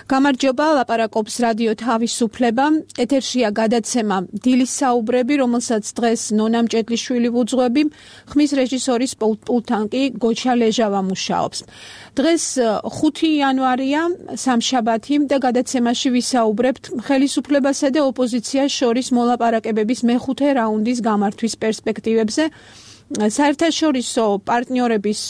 გამარჯობა, ლაპარაკობს რადიო თავისუფლება. ეთერშია გადაცემა დილის საუბრები, რომელსაც დღეს ნონა მჭედლიშვილი ვუძღვები, ხმის რეჟისორის პულტთან კი გოჩა ლეჟავა მუშაობს. დღეს 5 იანვარია, სამშაბათი და გადაცემაში ვისაუბრებთ ხელისუფლებასა და ოპოზიციას შორის მოლაპარაკებების მეხუთე რაუნდის გამართვის პერსპექტივებზე. საერთაშორისო პარტნიორების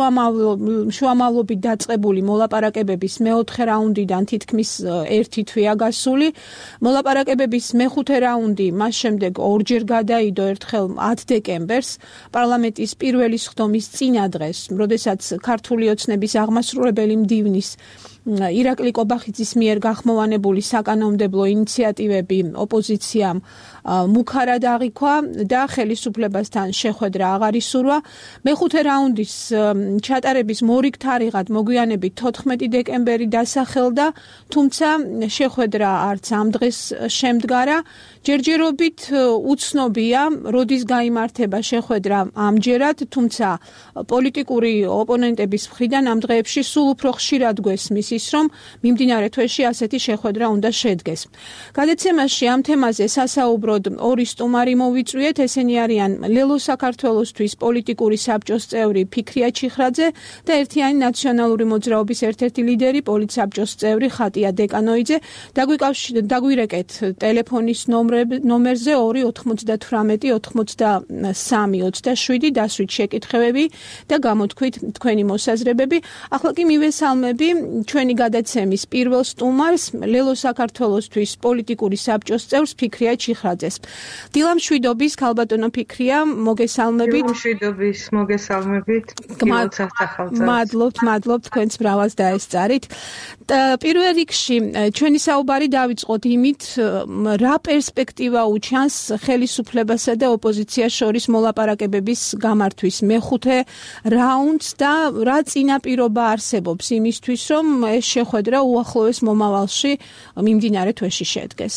შუამავლობით დაწყებული მოლაპარაკებების მეოთხე რაუნდიდან თითქმის 1 თვეა გასული. მოლაპარაკებების მეხუთე რაუნდი მას შემდეგ ორჯერ გადაიდო, ერთხელ 10 დეკემბერს, პარლამენტის პირველი სხდომის წინა დღეს, როდესაც ქართული ოცნების აღმასრულებელი მდივნის ირაკლი კობახიძის მიერ გახმოვანებული საკანონმდებლო ინიციატივები ოპოზიციამ მუქარად აღიქვა და ხელისუფლებასთან შეხვედრა აღარ ისურვა. მეხუთე რაუნდის ჩატარების მორიგ თარიღად მოგვიანებით 14 დეკემბერი დასახელდა, თუმცა შეხვედრა არც ამ დღეს შემდგარა. ჯერჯერობით უცნობია, როდის გაიმართება შეხვედრა ამჯერად, თუმცა პოლიტიკური ოპონენტების მხრიდან ამ დღეებში სულ უფრო ხშირად გვესმის ის, რომ მიმდინარე თვეში ასეთი შეხვედრა უნდა შედგეს. გადაცემაში ამ თემაზე სასაუბროდ ორი სტუმარი მოვიწვიეთ, ესენი არიან ლელო საქართველოსთვის პოლიტიკური საბჭოს წევრი ფიქრია ჩიხრაძე და ერთიანი ნაციონალური მოძრაობის ერთ-ერთი ლიდერი პოლიტსაბჭოს წევრი ხატია დეკანოიძე. დაგვირეკეთ ტელეფონის ნომერზე 298 93 27 დასვით შეკითხვები და გამოთქვით თქვენი მოსაზრებები. ახლა კი მივესალმები ჩვენი გადაცემის პირველ სტუმარს, ლელო საქართველოსთვის პოლიტიკური საბჭოს წევრს ფიქრია ჩიხრაძეს. დილამშვიდობის, ქალბატონო ფიქრია, მოგესალმებით. დილამშვიდობის, მოგესალმებით. მადლობთ, თქვენს ბრავას დაესწარით. პირველ რიგში ჩვენი საუბარი დავიწყოთ იმით, რა პერსპექტივა უჩანს ხელისუფლებასა და ოპოზიციას შორის მოლაპარაკებების გამართვის მეხუთე რაუნდს და რა წინაპირობა არსებობს იმისთვის, რომ ეს შეხვედრა უახლოეს მომავალში მიმდინარე თვეში შედგეს.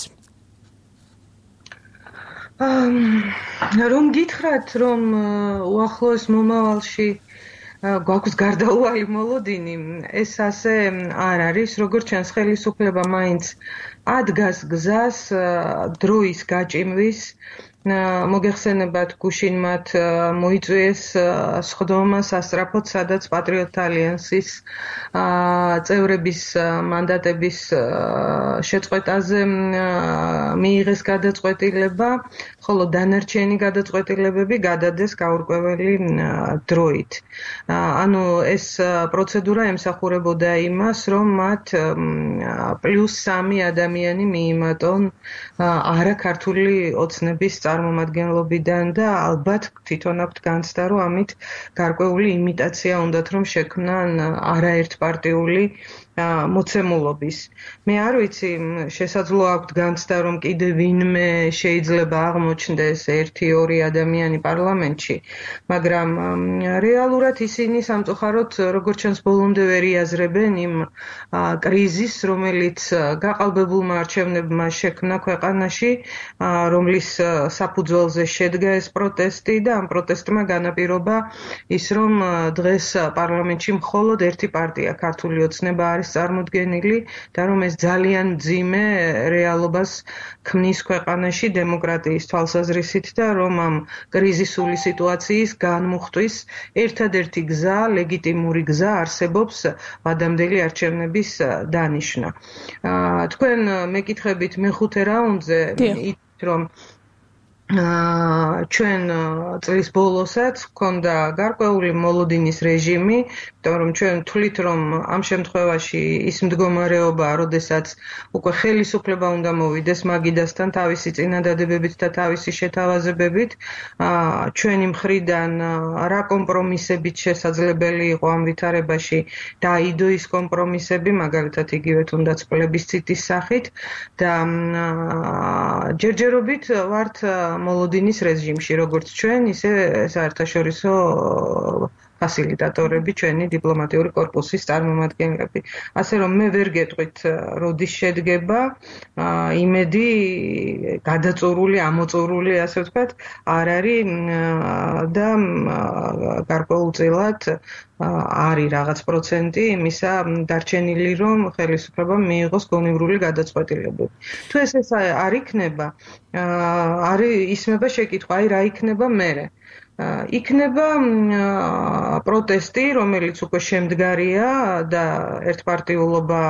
რომ გითხრათ, რომ უახლოეს მომავალში გვაქვს გარდაუვალი მოლოდინი, ეს ასე არ არის. როგორც ჩანს, ხელისუფლება მაინც ადგას გზას დროის გაჭიმვის. მოგეხსენებათ, გუშინ მათ მოიწვიეს სხდომა სასწრაფოდ, სადაც პატრიოტთა ალიანსის წევრების მანდატების შეწყვეტაზე მიიღეს გადაწყვეტილება, ხოლო დანარჩენი გადაწყვეტილებები გადადეს გაურკვეველი დროით. ანუ ეს პროცედურა ემსახურებოდა იმას, რომ მათ +3 ადამიანი მიიმატონ არაქართული ოცნების წარმომადგენლობიდან და ალბათ თვითონ აქვთ განცდა, რომ ამით გარკვეული იმიტაცია უნდათ, რომ შექმნან არაერთპარტიული მოცემულობის. მე არ ვიცი, შესაძლოა აქვთ განცდა, რომ კიდე ვინმე შეიძლება აღმოჩნდეს 1-2 ადამიანი პარლამენტში, მაგრამ რეალურად ისინი სამწუხაროდ, როგორც ჩანს, ბოლომდე ვერ იაზრებენ იმ კრიზისს, რომელიც გაყალბებულმა არჩევნებმა შექმნა ქვეყანაში, რომლის საფუძველზე შედგა ეს პროტესტი და ამ პროტესტმა განაპირობა ის, რომ დღეს პარლამენტში მხოლოდ ერთი პარტია, ქართული ოცნება არის წარმოდგენილი და რომ ეს ძალიან მძიმე რეალობას ქმნის ქვეყანაში დემოკრატიის თვალსაზრისით და რომ ამ კრიზისული სიტუაციის განმუხტვის ერთადერთი გზა, ლეგიტიმური გზა არსებობს ვადამდელი არჩევნების დანიშვნა. თქვენ მეკითხებით მეხუთე რაუნდზე, რომ ჩვენ წლის ბოლოსაც ჰქონდა გარკვეული მოლოდინის რეჟიმი, იმიტომ რომ ჩვენ თვლით, რომ ამ შემთხვევაში ის მდგომარეობა, როდესაც უკვე ხელისუფლება უნდა მოვიდეს მაგიდასთან თავისი წინადადებებით და თავისი შეთავაზებებით, ჩვენი მხრიდან რა კომპრომისებით შესაძლებელი იყო ამ ვითარებაში დაიდო ის კომპრომისები, მაგალითად იგივე თუნდაც პლებისციტის სახით და ჯერჯერობით ვართ მოლოდინის რეჟიმში, როგორც ჩვენ, ისე საერთაშორისო ფასილიტატორები, ჩვენი დიპლომატიური კორპუსის წარმომადგენლები. ასე რომ მე ვერ გეტყვით, როდის შედგება, იმედი გადაწურული, ამოწურული, ასე ვთქვათ, არ არის და გარკვეულწილად არის რაღაც პროცენტი იმისა დარჩენილი, რომ ხელისუფლებამ მიიღოს გონივრული გადაწყვეტილებები. თუ ეს არ იქნება, არის ისმება შეკითხვა, აი რა იქნება მერე. იქნება პროტესტი, რომელიც უკვე შემდგარია და ერთპარტიულობა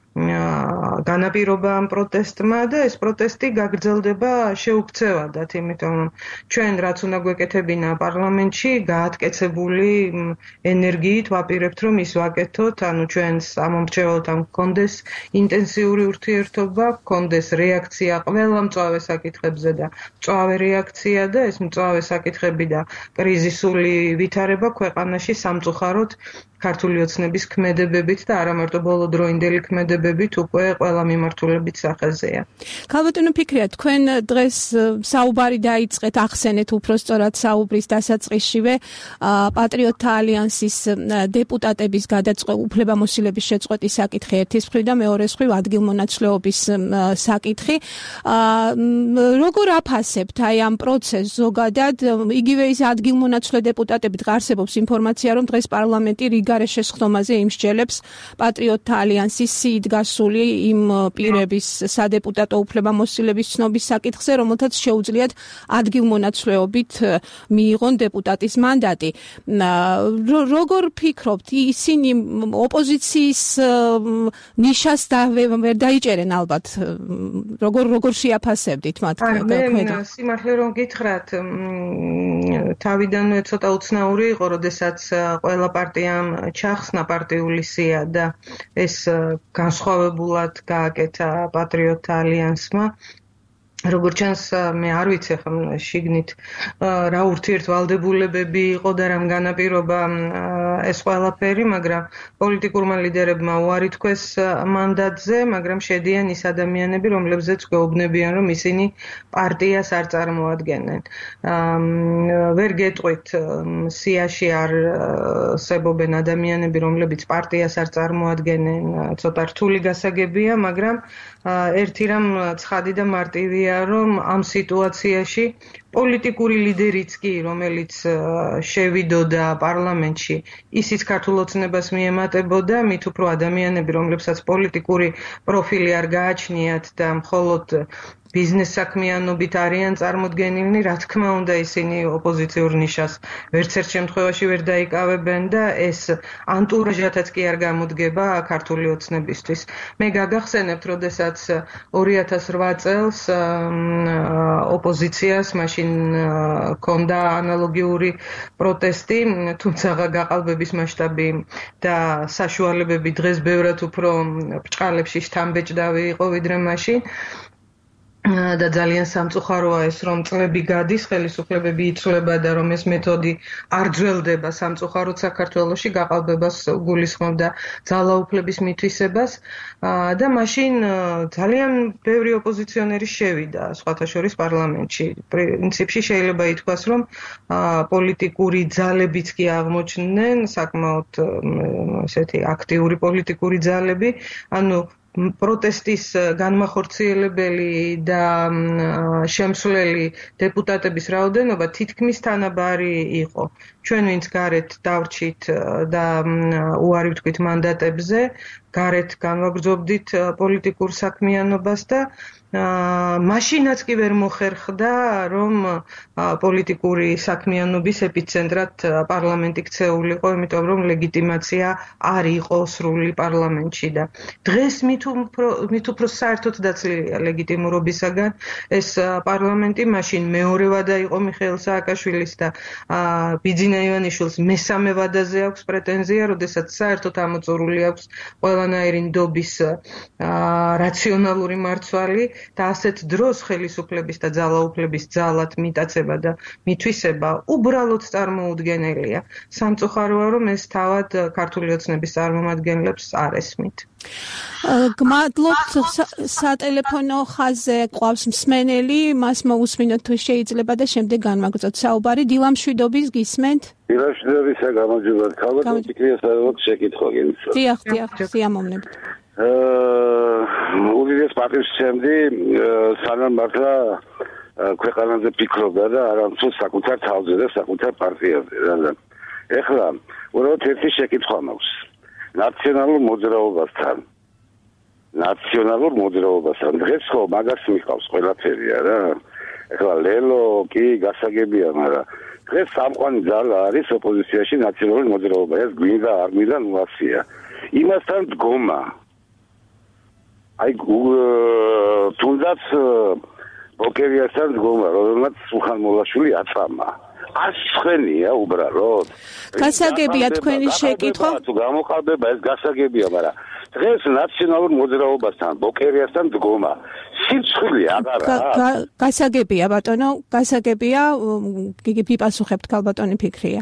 განაპირობა ამ პროტესტმა და ეს პროტესტი გაგრძელდება შეუქცევადად, იმიტომ რომ ჩვენ რაც უნდა გვეკეთებინა პარლამენტში, გაატკეცებული ენერგიით ვაპირებთ, რომ ის ვაკეთოთ, ანუ ჩვენს ამომრჩეველთან გქონდეს ინტენსიური ურთიერთობა, გქონდეს რეაქცია ყველა მწვავე საკითხებზე და მწვავე რეაქცია და ეს მწვავე საკითხები და კრიზისული ვითარება ქვეყანაში სამწუხაროდ ქართული ოცნების ქმედებებით და არა მარტო ბოლოდროინდელი ქმედებებით უკვე ყველა მიმართულებით სახეზეა. ქალბატონო ფიქრია, თქვენ დღეს საუბარი დაიწყეთ, ახსენეთ უпростоრად საუბრის დასაწყისშივე პატრიოტთა ალიანსის დეპუტატების უფლებამოსილების შეწყვეტის საკითხი ერთის მხრივ და მეორეს მხრივ ადგილმონაცვლეობის საკითხი. როგორ აფასებთ აი ამ პროცესს ზოგადად? იგივე ის ადგილმონაცვლე დეპუტატებით არსებობს ინფორმაცია, რომ დღეს პარლამენტი რიგარე შესხდომაზე იმსჯელებს პატრიოტთა ალიანსის სიით გასული იმ პირების სადეპუტატო უფლებამოსილების ცნობის საკითხზე, რომელთაც შეუძლიათ ადგილმონაცვლეობით მიიღონ დეპუტატის მანდატი. როგორ ფიქრობთ, ისინი ოპოზიციის ნიშას ვერ დაიჭერენ ალბათ? როგორ შეაფასებდით მათ? მე სიმართლე რომ გითხრათ, თავიდანვე ცოტა უცნაური იყო, როდესაც ყველა პარტიამ ჩახსნა პარტიული სია და ეს განსხვავებულად გააკეთა პატრიოტთა ალიანსმა. როგორც ჩანს, მე არ ვიცი ახლა შიგნით რა ურთიერთვალდებულებები იყო და რამ განაპირობა ეს ყველაფერი, მაგრამ პოლიტიკურმა ლიდერებმა უარი თქვეს მანდატზე, მაგრამ შედიან ის ადამიანები, რომლებზეც გვეუბნებიან, რომ ისინი პარტიას არ წარმოადგენენ. ვერ გეტყვით, სიაში არ არსებობენ ადამიანები, რომლებიც პარტიას არ წარმოადგენენ, ცოტა რთული გასაგებია, მაგრამ ერთი რამ ცხადი და მარტივია, რომ ამ სიტუაციაში პოლიტიკური ლიდერიც კი, რომელიც შევიდოდა პარლამენტში, ისიც ქართულ ოცნებას მიემატებოდა, მით უფრო ადამიანები, რომლებსაც პოლიტიკური პროფილი არ გააჩნიათ და მხოლოდ ბიზნეს საქმიანობით არიან წარმოდგენილნი, რა თქმა უნდა, ისინი ოპოზიციურ ნიშას ვერც ერთ შემთხვევაში ვერ დაიკავებენ და ეს ანტურაჟათაც კი არ გამოდგება ქართული ოცნებისთვის. მე გაგახსენებთ, როდესაც 2008 წელს ოპოზიციას მაშინ ჰქონდა ანალოგიური პროტესტი, თუმცა გაყალბების მასშტაბი და საშუალებები დღეს ბევრად უფრო ბრჭყალებში შთამბეჭდავი იყო ვიდრე მაშინ. და ძალიან სამწუხაროა ეს, რომ წლები გადის, ხელისუფლებები იცვლება და რომ ეს მეთოდი არ ძველდება სამწუხაროდ საქართველოში, გაყალბებას გულისხმობდა ძალაუფლების მითვისებას და მაშინ ძალიან ბევრი ოპოზიციონერი შევიდა, სხვათა შორის პარლამენტში. პრინციპში შეიძლება ითქვას, რომ პოლიტიკური ძალებიც კი აღმოჩნდნენ, საკმაოდ ესეთი აქტიური პოლიტიკური ძალები, ანუ პროტესტის განმახორციელებელი და შემსვლელი დეპუტატების რაოდენობა თითქმის თანაბარი იყო. ჩვენ ვინც გარეთ დავრჩით და უარი ვთქვით მანდატებზე, გარეთ განვაგრძობდით პოლიტიკურ საქმიანობას და მაშინაც კი ვერ მოხერხდა, რომ პოლიტიკური საქმიანობის ეპიცენტრად პარლამენტი ქცეულიყო, იმიტომ რომ ლეგიტიმაცია არ იყო სრული პარლამენტში და დღეს მით უფრო საერთოდ დაცლილია ლეგიტიმურობისაგან ეს პარლამენტი. მაშინ მეორე ვადა იყო მიხეილ სააკაშვილის და ბიძინა ივანიშვილს მესამე ვადაზე აქვს პრეტენზია, როდესაც საერთოდ ამოწურული აქვს ყველანაირი ნდობის რაციონალური მარცვალი და ასეთ დროს ხელისუფლების და ძალაუფლების ძალად მიტაცება და მითვისება უბრალოდ წარმოუდგენელია. სამწუხაროა, რომ ეს თავად ქართული ოცნების წარმომადგენლებს არ ესმით. გმადლობთ. სატელეფონო ხაზზე ყავს მსმენელი, მას მოусმინოთ თუ შეიძლება და შემდეგ განვაგრძოთ საუბარი. დილამშვიდობის გისმენთ? დილამშვიდობისა გამარჯობათ. ქალბატონ ფიქრია, სადაც შეკითხვა გინდათ. დიახ, სიამოვნებით. უდიდეს პატივსაცემი სანამ მართლა ქვეყანაზე ფიქრობდა და არამხოლოდ საკუთარ თავზე და საკუთარ პარტიაზე. ეხლა უბრალოდ ერთი შეკითხვა მაქვს. ნაციონალურ მოძრაობასთან დღეს ხო მაგას მიყავს ყველაფერი არა? ეხლა ლელო კი გასაგებია, მაგრამ დღეს სამყარო ძალა არის ოპოზიციაში ნაციონალური მოძრაობა. ეს გვინდა არ გვინდა ნუასია. იმასთან დგომა. აი თუნდაც ბოკერიასთან დგომა, რომელმაც სულხან-მოლაშვილი აწამა. ასხენია უბრალოდ. გასაგებია თქვენი შეკითხვა. თუ გამოყალბება ეს გასაგებია, მაგრამ დღეს ნაციონალურ მოძრაობასთან ბოკერიასთან დგომა. სიცხილი აღარა. გასაგებია ბატონო, გასაგებია, გიპასუხებთ ქალბატონი ფიქრია.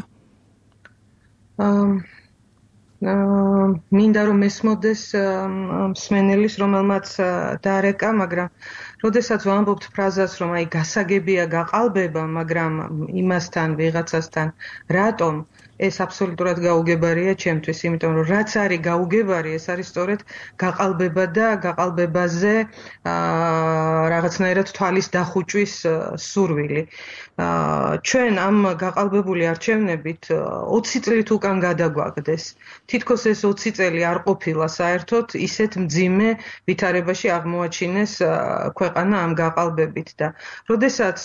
მინდა რომ ესმოდეს მსმენელის, რომელმაც დარეკა, მაგრამ როდესაც ვამბობთ ფრაზას, რომ აი გასაგებია გაყალბება, მაგრამ იმასთან ვიღაცასთან რატომ, ეს აბსოლუტურად გაუგებარია ჩემთვის, იმიტომ რომ რაც არის გაუგებარი, ეს არის სწორედ გაყალბება და გაყალბებაზე რაღაცნაირად თვალის დახუჭვის სურვილი. ჩვენ ამ გაყალბებული არჩევნებით 20 წლით უკან გადაგვაგდეს. თითქოს ეს 20 წელი არ ყოფილა საერთოდ ისეთ მძიმე ვითარებაში აღმოაჩინეს ქვეყანა ამ გაყალბებით და როდესაც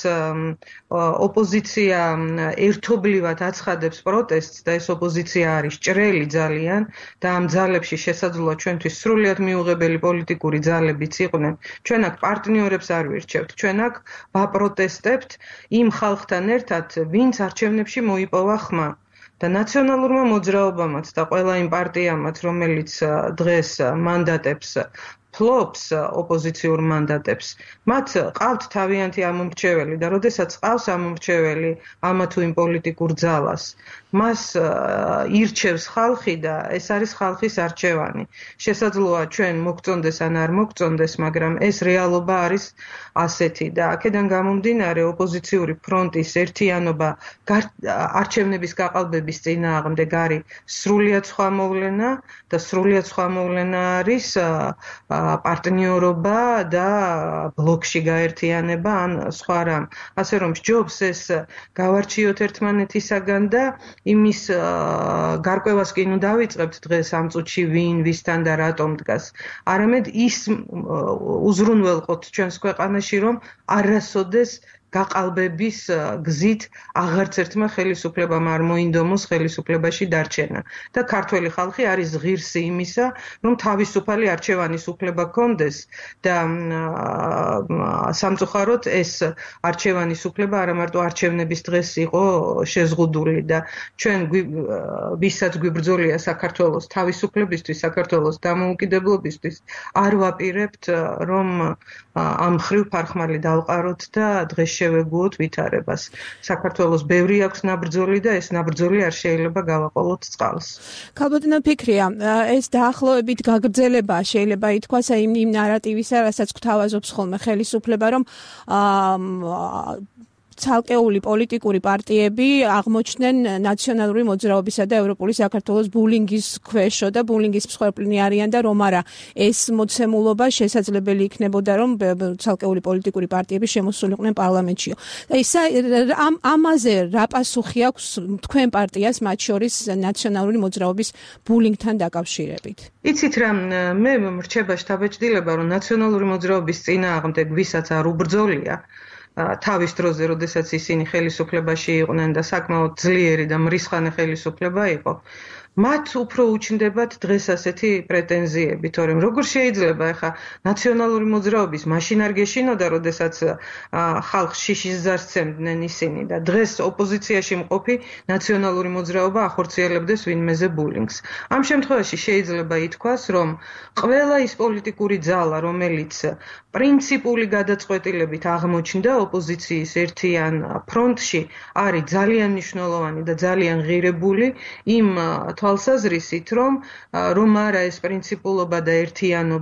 ოპოზიცია ერთობლივად აცხადებს პროტესტს და ეს ოპოზიცია არის ჭრელი ძალიან და ამ ძალებში შესაძლოა ჩვენთვის სრულიად მიუღებელი პოლიტიკური ძალებიც იყვნენ, ჩვენ აქ პარტნიორებს არ ვირჩევთ, ჩვენ აქ ვაპროტესტებთ იმ ხალხთან ერთად, ვინც არჩევნებში მოიპოვა ხმა. და ნაციონალურმა მოძრაობამაც და ყველა იმ პარტიამაც, რომელიც დღეს მანდატებს ფლობს ოპოზიციურ მანდატებს, მათ ყავთ თავიანთი ამომრჩეველი და როდესაც ყავს ამომრჩეველი ამა თუ იმ პოლიტიკურ ძალას, მას ირჩევს ხალხი და ეს არის ხალხის არჩევანი. შესაძლოა ჩვენ მოგწონდეს ან არ მოგწონდეს, მაგრამ ეს რეალობა არის ასეთი და აქედან გამომდინარე ოპოზიციური ფრონტის ერთიანობა არჩევნების გაყალბების წინააღმდეგ არის სრულიად სხვა მოვლენა და სრულიად სხვა მოვლენა არის პარტნიორობა და ბლოკში გაერთიანება ან სხვა რამ. ასე რომ ჯობს ეს გავარჩიოთ ერთმანეთისაგან და იმის გარკვევას კი ნუ დავიწყებთ დღეს ამ წუთში ვინ ვისთან და რატომ დგას. არამედ ის უზრუნველყოთ ჩვენს ქვეყანაში, რომ არასოდეს გაყალბების გზით აღარც ერთმა ხელისუფლებამ არ მოინდომოს ხელისუფლებაში დარჩენა. და ქართველი ხალხი არის ღირსი იმისა, რომ თავისუფალი არჩევანის უფლება ჰქონდეს და სამწუხაროდ ეს არჩევანის უფლება არა მარტო არჩევნების დღეს იყო შეზღუდული და ჩვენ ვისაც გვიბრძოლია საქართველოს თავისუფლებისთვის, საქართველოს დამოუკიდებლობისთვის, არ ვაპირებთ რომ ამ ხრივ ფარხმალი დავყაროთ და დღეს შევეგუოთ ვითარებას. საქართველოს ბევრი აქვს ნაბრძოლი და ეს ნაბრძოლი არ შეიძლება გავაყოლოთ წყალს. ქალბატონო ფიქრია, ეს დაახლოებით გაგრძელება შეიძლება ითქვას იმ ნარატივისა, რასაც გვთავაზობს ხოლმე ხელისუფლება, რომ ცალკეული პოლიტიკური პარტიები აღმოჩნდნენ ნაციონალური მოძრაობისა და ევროპული საქართველოს ბულინგის ქვეშო და ბულინგის მსხვერპლნი არიან და რომ არა ეს მოცემულობა შესაძლებელი იქნებოდა რომ ცალკეული პოლიტიკური პარტიები შემოსულიყვნენ პარლამენტშიო. ამაზე რა პასუხი აქვს თქვენ პარტიას მათ შორის ნაციონალური მოძრაობის ბულინგთან დაკავშირებით? იცით რა, მე მრჩება შთაბეჭდილება რომ ნაციონალური მოძრაობის წინააღმდეგ ვისაც არ უბრძოლია თავის დროზე, როდესაც ისინი ხელისუფლებაში იყვნენ და საკმაოდ ძლიერი და მრისხანე ხელისუფლება იყო, მათ უფრო უჩნდებათ დღეს ასეთი პრეტენზიები, თორემ როგორ შეიძლება ახლა ნაციონალური მოძრაობის მაშინ არ გეშინოდა, როდესაც ხალხს შიშის ზარს სცემდნენ ისინი და დღეს ოპოზიციაში მყოფი ნაციონალური მოძრაობა ახორციელებდეს ვინმეზე ბულინგს. ამ შემთხვევაში შეიძლება ითქვას, რომ ყველა ის პოლიტიკური ძალა, რომელიც პრინციპული გადაწყვეტილებით აღმოჩნდა ოპოზიციის ერთიან ფრონტში, არის ძალიან მნიშვნელოვანი და ძალიან ღირებული იმ თვალსაზრისით, რომ არა ეს პრინციპულობა და ერთიანობა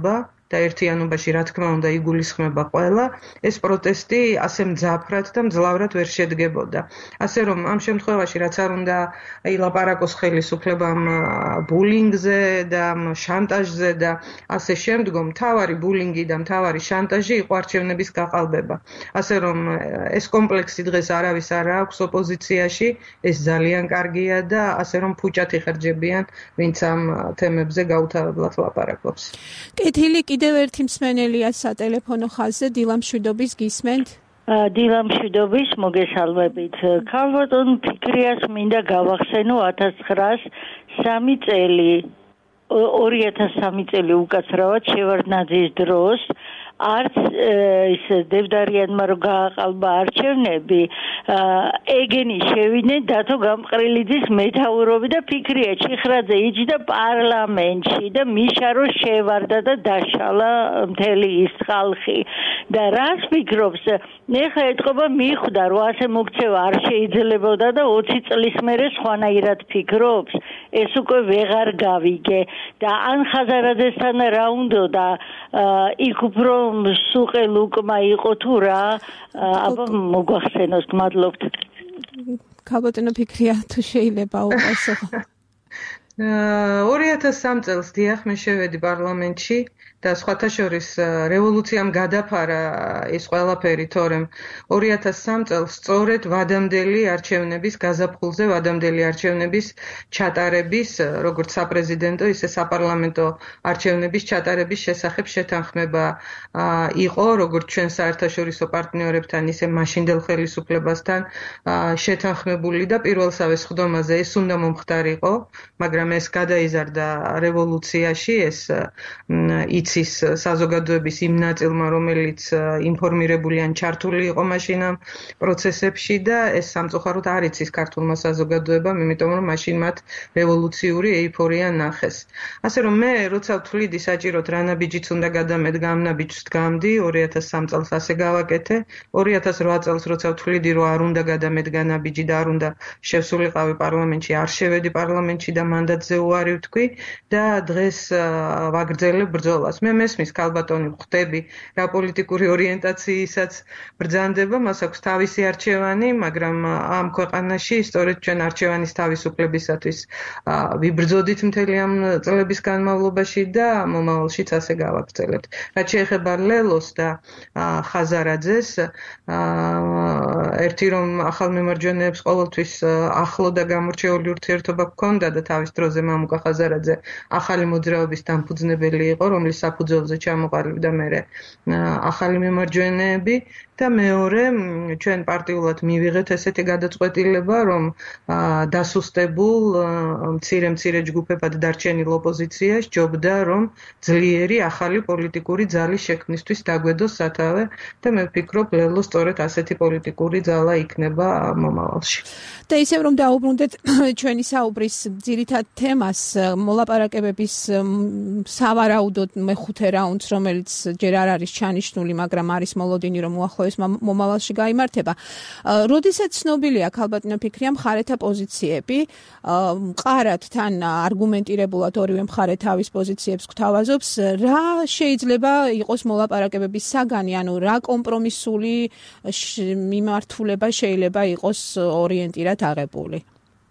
და ერთიანობაში რა თქმა უნდა იგულისხმება ყველა, ეს პროტესტი ასე მძაფრად და მძლავრად ვერ შედგებოდა. ასე რომ ამ შემთხვევაში რაც არ უნდა ილაპარაკოს ხელისუფლებამ ბულინგზე და შანტაჟზე და ასე შემდგომ, მთავარი ბულინგი და მთავარი შანტაჟი იყო არჩევნების გაყალბება. ასე რომ ეს კომპლექსი დღეს არავის არ აქვს ოპოზიციაში, ეს ძალიან კარგია და ასე რომ ფუჭად იხარჯებიან, ვინც ამ თემებზე გაუთავებლად ლაპარაკობს. კეთილი, კიდევ ერთი მსმენელია სატელეფონო ხაზზე, დილა მშვიდობის გისმენთ? დილა მშვიდობის, მოგესალმებით. ქალბატონ ფიქრიას მინდა გავახსენო 1903 წელი, 2003 წელი უკაცრავად შევარდნაძის დროს, არც ის დევდარიანმა რო გააყალბა არჩევნები, ეგენი შევიდნენ დათო გამყრელიძის მეთაურობით და ფიქრია ჩიხრაძე იჯდა პარლამენტში და მიშა რო შევარდა და დაშალა მთელი ის ხალხი. და რას ფიქრობს? ეხლა ეთყობა მიხვდა რომ ასე მოქცევა არ შეიძლებოდა და 20 წლის მერე სხვანაირად ფიქრობს. ეს უკვე ვეღარ გავიგე და ან ხაზარაძესთან რა უნდა და იქ უფრო სუყე ლუკმა იყო თუ რა, აბა მოგვახსენოს, გმადლობთ. ქალბატონო ფიქრია თუ შეიძლება უყასო. 2003 წელს დიახ მე შევედი პარლამენტში და სხვათა შორის რევოლუციამ გადაფარა ეს ყველაფერი, თორემ 2003 წელს სწორედ ვადამდელი არჩევნების გაზაფხულზე, ვადამდელი არჩევნების ჩატარების, როგორც საპრეზიდენტო, ისე საპარლამენტო არჩევნების ჩატარების შესახებ შეთანხმება იყო, როგორც ჩვენ საერთაშორისო პარტნიორებთან, ისე მაშინდელ ხელისუფლებასთან შეთანხმებული და პირველსავე სხდომაზე ეს უნდა მომხდარიყო, მაგრამ ეს გადაიზარდა რევოლუციაში, ეს იცის საზოგადოების იმ ნაწილმა, რომელიც ინფორმირებული ან ჩართული იყო მაშინ ამ პროცესებში და ეს სამწუხაროდ არ იცის ქართულმა საზოგადოებამ, იმიტომ რომ მაშინ მათ რევოლუციური ეიფორია ნახეს. ასე რომ მე როცა ვთვლიდი საჭიროდ რა ნაბიჯიც უნდა გადამედგა, ამ ნაბიჯს დგამდი, 2003 წელს ასე გავაკეთე, 2008 წელს როცა ვთვლიდი რომ არ უნდა გადამედგა ნაბიჯი და არ უნდა შევსულიყავი პარლამენტში, არ შევედი პარლამენტში და მანდატზე უარი ვთქვი და დღეს ვაგრძელებ ბრძოლას. მე მესმის ქალბატონი ხვდები რა პოლიტიკური ორიენტაციისაც ბრძანდება, მას აქვს თავისი არჩევანი, მაგრამ ამ ქვეყანაში სწორედ ჩვენ არჩევანის თავისუფლებისათვის ვიბრძოდით მთელი ამ წლების განმავლობაში და მომავალშიც ასე გავაგრძელებთ. რაც შეეხება ლელოს და ხაზარაძეს, ერთი რომ ახალ მემარჯვენეებს ყოველთვის ახლო და გამორჩეული ურთიერთობა ჰქონდა და თავის დროზე მამუკა ხაზარაძე ახალი მოძრაობის დამფუძნებელი იყო, რომლის საფუძველზე ჩამოყალიბდა მერე ახალი მემარჯვენეები და მეორე ჩვენ პარტიულად მივიღეთ ესეთი გადაწყვეტილება, რომ დასუსტებულ მცირე ჯგუფებად დარჩენილ ოპოზიციას ჯობდა, რომ ძლიერი ახალი პოლიტიკური ძალის შექმნისთვის დაგვედოს სათავე და მე ვფიქრობ, ლელო სწორედ ასეთი პოლიტიკური ძალა იქნება მომავალში. და ისევ რომ დაუბრუნდეთ ჩვენი საუბრის ძირითად თემას, მოლაპარაკებების სავარაუდოდ მეხუთე რაუნდს, რომელიც ჯერ არ არის ჩანიშნული, მაგრამ არის მოლოდინი, რომ უახლოეს მომავალში გაიმართება. როდესაც ცნობილია ქალბატონო ფიქრია მხარეთა პოზიციები, მყარად თან არგუმენტირებულად ორივე მხარე თავის პოზიციებს გვთავაზობს, რა შეიძლება იყოს მოლაპარაკებების საგანი, ანუ რა კომპრომისული მიმართულება შეიძლება იყოს ორიენტირად აღებული?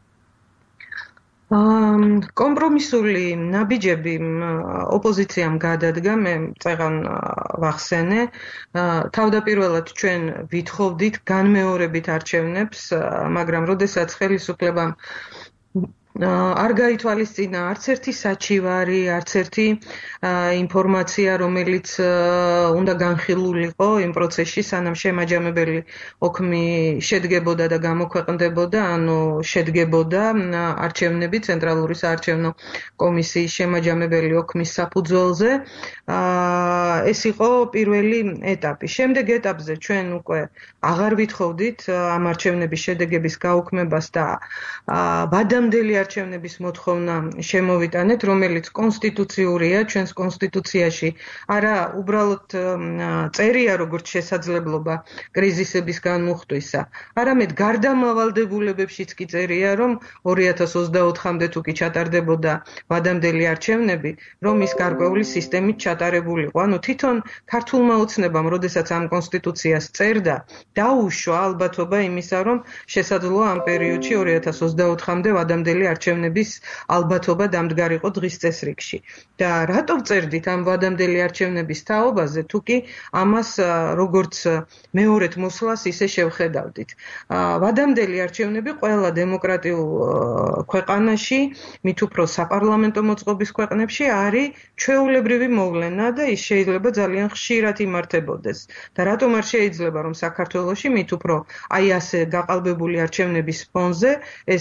კომპრომისული ნაბიჯები ოპოზიციამ გადადგა, მე წეღან ვახსენე. თავდაპირველად ჩვენ ვითხოვდით განმეორებით არჩევნებს, მაგრამ როდესაც ხელისუფლებამ არ გაითვალისწინა არც ერთი საჩივარი, არც ერთი ინფორმაცია, რომელიც უნდა განხილულიყო იმ პროცესში, სანამ შემაჯამებელი ოქმი შედგებოდა და გამოქვეყნდებოდა, ანუ შედგებოდა არჩევნები ცენტრალური საარჩევნო კომისიის შემაჯამებელი ოქმის საფუძველზე. ეს იყო პირველი ეტაპი. შემდეგ ეტაპზე ჩვენ უკვე აღარ ვითხოვდით ამ არჩევნების შედეგების გაუქმებას და ვადამდელი არჩევნების მოთხოვნა შემოვიტანეთ, რომელიც კონსტიტუციურია ჩვენს კონსტიტუციაში. არა, უბრალოდ წერია როგორც შესაძლებლობა კრიზისების განმუხტვისა. არამედ გარდამავალდებულებებშიც კი წერია, რომ 2024-მდე თუ კი ჩატარდებოდა ვადამდელი არჩევნები, რომ ის გარკვეული სისტემით ჩატარებულიყო. ანუ თვითონ ქართულმა ოცნებამ, როდესაც ამ კონსტიტუციას წერდა, დაუშვა ალბათობა იმისა, რომ შესაძლოა ამ პერიოდში 2024-მდე ვადამდელი არჩევნების ალბათობა დამდგარიყო დღის წესრიგში. და რატო წერდით ამ ვადამდელი არჩევნების თაობაზე, თუ კი ამას როგორც მეორედ მოსვლას ისე შევხედავდით. ვადამდელი არჩევნები ყველა დემოკრატიულ ქვეყანაში, მით უფრო საპარლამენტო მოწყობის ქვეყნებში არის ჩვეულებრივი მოვლენა და ის შეიძლება ძალიან ხშირად იმართებოდეს. და რატომ არ შეიძლება რომ საქართველოში მით უფრო აი ასე გაყალბებული არჩევნების ფონზე ეს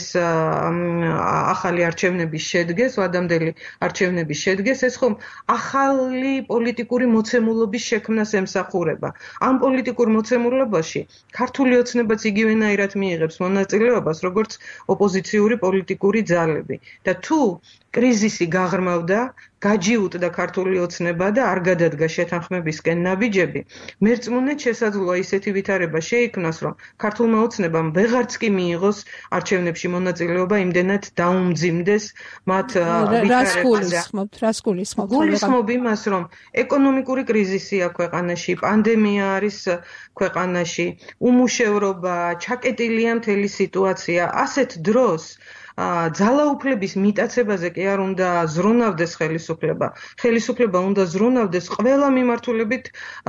ახალი არჩევნების შედგეს, ვადამდელი არჩევნების შედგეს, ეს ხომ ახალი პოლიტიკური მოცემულობის შექმნას ემსახურება. ამ პოლიტიკურ მოცემულობაში ქართული ოცნებაც იგივენაირად მიიღებს მონაწილეობას, როგორც ოპოზიციური პოლიტიკური ძალები. და თუ კრიზისი გაღრმავდა, გაჯიუტდა ქართული ოცნება და არ გადადგა შეთანხმებისკენ ნაბიჯები, მერწმუნედ შესაძლოა ისეთი ვითარება შეიქმნას, რომ ქართულმა ოცნებამ ვეღარც კი მიიღოს არჩევნებში მონაწილეობა, იმდენად დაუმძიმდეს მათ ვითარებაზე. რას გულისხმობთ? გულისხმობ იმას, რომ ეკონომიკური კრიზისია ქვეყანაში, პანდემია არის ქვეყანაში, უმუშევრობა, ჩაკეტილია მთელი სიტუაცია. ასეთ დროს ძალაუფლების მიტაცებაზე კი არ უნდა ზრუნავდეს ხელისუფლება. ხელისუფლება უნდა ზრუნავდეს ყველა მიმართულებით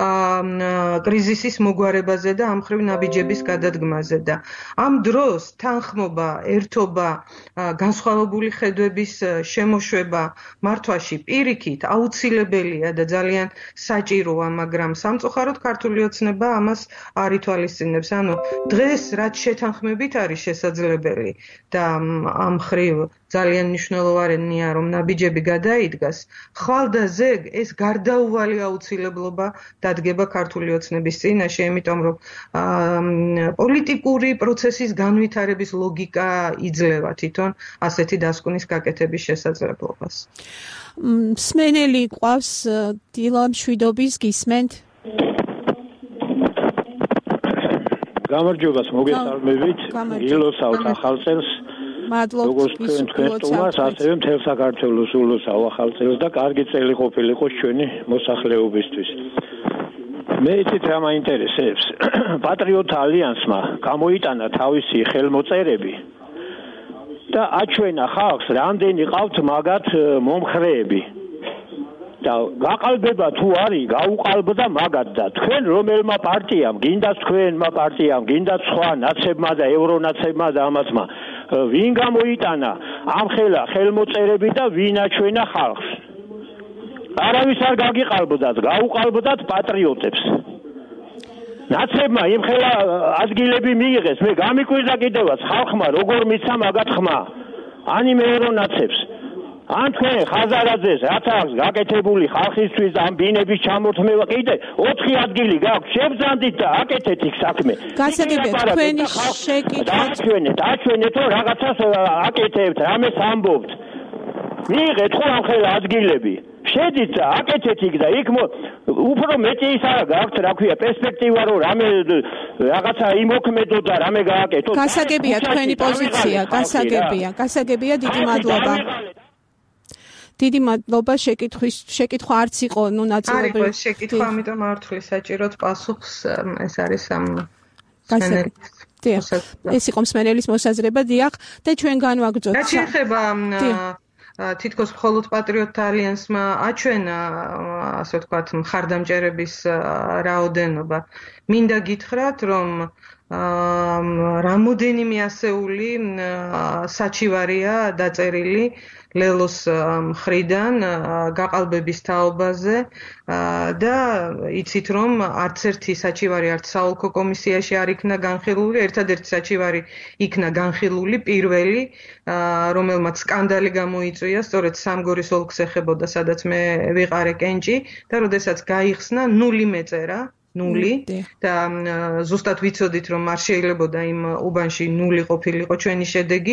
კრიზისის მოგვარებაზე და ამხრივ ნაბიჯების გადადგმაზე. და ამ დროს თანხმობა, ერთობა, განსხვავებული ხედვების შემოშვება მართვაში პირიქით აუცილებელია და ძალიან საჭიროა, მაგრამ სამწუხაროდ ქართული ოცნება ამას არ ითვალისწინებს. ანუ დღეს რაც შეთანხმებით არის შესაძლებელი და ამ ხრივ ძალიან მნიშვნელოვანია, რომ ნაბიჯები გადაიდგას, ხვალ და ზეგ ეს გარდაუვალი აუცილებლობა დადგება ქართული ოცნების წინაშე, იმიტომ რომ პოლიტიკური პროცესის განვითარების ლოგიკა იძლევა თვითონ ასეთი დასკვნის გაკეთების შესაძლებლობას. მსმენელი ყავს დილა მშვიდობის გისმენთ? გამარჯვებას მოგესალმებით. ილოცავთ ახალ წელს. მადლობთ თქვენ სტუმარს, ასევე მთელ საქართველოს ულოცავ ახალ წელს და კარგი წელი ყოფილიყო ჩვენი მოსახლეობისთვის. მე იცით რა მაინტერესებს. პატრიოტთა ალიანსმა გამოიტანა თავისი ხელმოწერები და აჩვენა ხალხს, რამდენი ყავთ მაგათ მომხრეები. და გაყალბება თუ არის, გაუყალბდა მაგათ და თქვენ რომელმა პარტიამ, გინდათ თქვენმა პარტიამ, გინდათ სხვა ნაცებმა და ევრონაცებმა და ამათმა ვინ გამოიტანა ამ ხელმოწერები და ვინ აჩვენა ხალხს. არავის არ გაგიყალბდათ, გაუყალბდათ პატრიოტებს. ნაცებმა იმ ხელა ადგილები მიიღეს, მე გამიკვირდა კიდევაც ხალხმა როგორ მიცა მაგათ ხმა. ანიმე ევრონაცებს. ან თქვენ ხაზარაძეს რაც აქვს გაკეთებული ხალხისთვის ამ ბინების ჩამორთმევა კიდე 4 ადგილი გაქვს, შევძანდით და აკეთეთ იქ საქმე. გასაგებია თქვენი შეკითხვა დაჩვენეთ რომ რაღაცას აკეთებთ, რამეს ამბობთ. მიიღეთ ხო ამ ხელა ადგილები. შედით და აკეთეთ იქ და იქ უფრო მეტი ის არა გაქვთ, რა ქვია, პერსპექტივა რომ რამე რაღაცა იმოქმედო და რამე გააკეთოთ. გასაგებია თქვენი პოზიცია, გასაგებია, დიდი მადლობა. დიდი მადლობა, შეკითხვა არც იყო, ნაწილობრივ. არის შეკითხვა, ამიტომ არ ვთვლი საჭიროდ პასუხს, ეს არის ამ ეს იყო მსმენელის მოსაზრება, დიახ, და ჩვენ განვაგრძოთ. რაც შეეხება თითქოს მხოლოდ პატრიოტთა ალიანსმა აჩვენა, ასე ვთქვათ, მხარდამჭერების რაოდენობა. მინდა გითხრათ, რომ რამოდენიმე ასეული საჩივარია დაწერილი ლელოს მხრიდან გაყალბების თაობაზე და იცით რომ არც ერთი საჩივარი არც საოლქო კომისიაში არ იქნა განხილული, ერთადერთი საჩივარი იქნა განხილული პირველი, რომელმაც სკანდალი გამოიწვია, სწორედ სამგორის ოლქს ეხებოდა, სადაც მე ვიყარე კენჭი და როდესაც გაიხსნა 0 მეწერა ნული და ზუსტად ვიცოდით რომ არ შეიძლებოდა იმ უბანში ნული ყოფილიყო ჩვენი შედეგი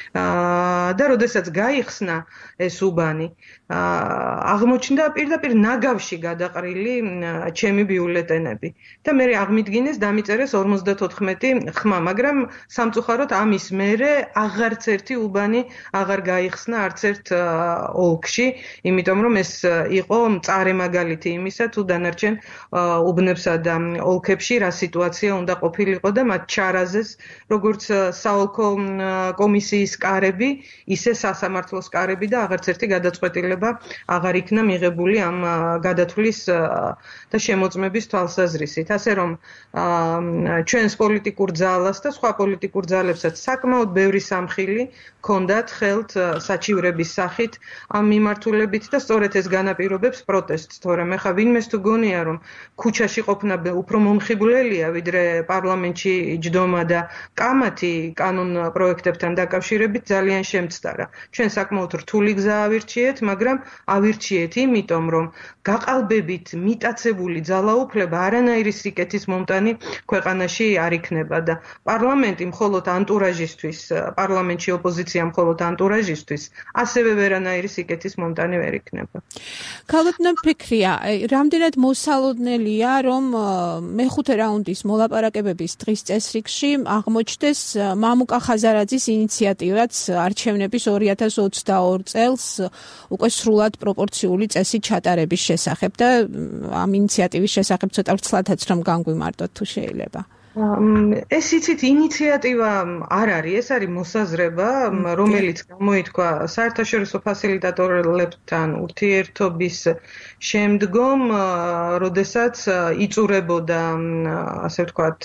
და როდესაც გაიხსნა ეს უბანი აღმოჩნდა პირდაპირ ნაგავში გადაყრილი ჩემი ბიულეტენები და მე აღმიდგინეს დამიწერეს 54 ხმა მაგრამ სამწუხაროდ ამის მერე აღარც ერთი უბანი აღარ გაიხსნა არც ერთ ოლქში იმიტომ რომ ეს იყო მწარე მაგალითი იმისა თუ დანარჩენ უბნებსა და ოლქებში რა სიტუაცია უნდა ყოფილიყო და მათ ჩარაზეს როგორც საოლქო კომისიის კარები ისე სასამართლოს კარები და აღარც ერთი გადაწყვეტილება აღარ იქნა მიღებული ამ გადათვლის და შემოწმების თვალსაზრისით ასე რომ ჩვენს პოლიტიკურ ძალას და სხვა პოლიტიკურ ძალებსაც საკმაოდ ბევრი სამხილი ჰქონდათ ხელთ საჩივრების სახით ამ მიმართულებით და სწორედ ეს განაპირობებს პროტესტს თორემ ეხა ვინმეს თუ გონია რომ ქუჩაში ყოფნა უფრო მომხიბვლელია ვიდრე პარლამენტში ჯდომა და კამათი კანონ პროექტებთან დაკავშირებით ძალიან შემცდარა ჩვენ საკმაოდ რთული გზა ავირჩიეთ მაგრამ ავირჩიეთ იმიტომ რომ გაყალბებით მიტაცებული ძალაუფლება არანაირი სიკეთის მომტანი ქვეყანაში არ იქნება და პარლამენტი მხოლოდ ანტურაჟისთვის პარლამენტში ოპოზიცია მხოლოდ ანტურაჟისთვის ასევე ვერანაირი სიკეთის მომტანი ვერ იქნება ქალბატონო ფიქრია რამდენად მოსალოდნელია რომ მეხუთე რაუნდის მოლაპარაკებების დღის წესრიგში აღმოჩნდეს მამუკა ხაზარაძის ინიციატივაც არჩევნების 2022 წელს უკვე სრულად პროპორციული წესით ჩატარების შესახებ და ამ ინიციატივის შესახებ ცოტა ვრცლადაც რომ განგვიმარტოთ თუ შეიძლება ეს იცით ინიციატივა არ არის ეს არის მოსაზრება რომელიც გამოითქვა საერთაშორისო ფასილიტატორებთან ურთიერთობის შემდგომ როდესაც იწურებოდა ასე ვთქვათ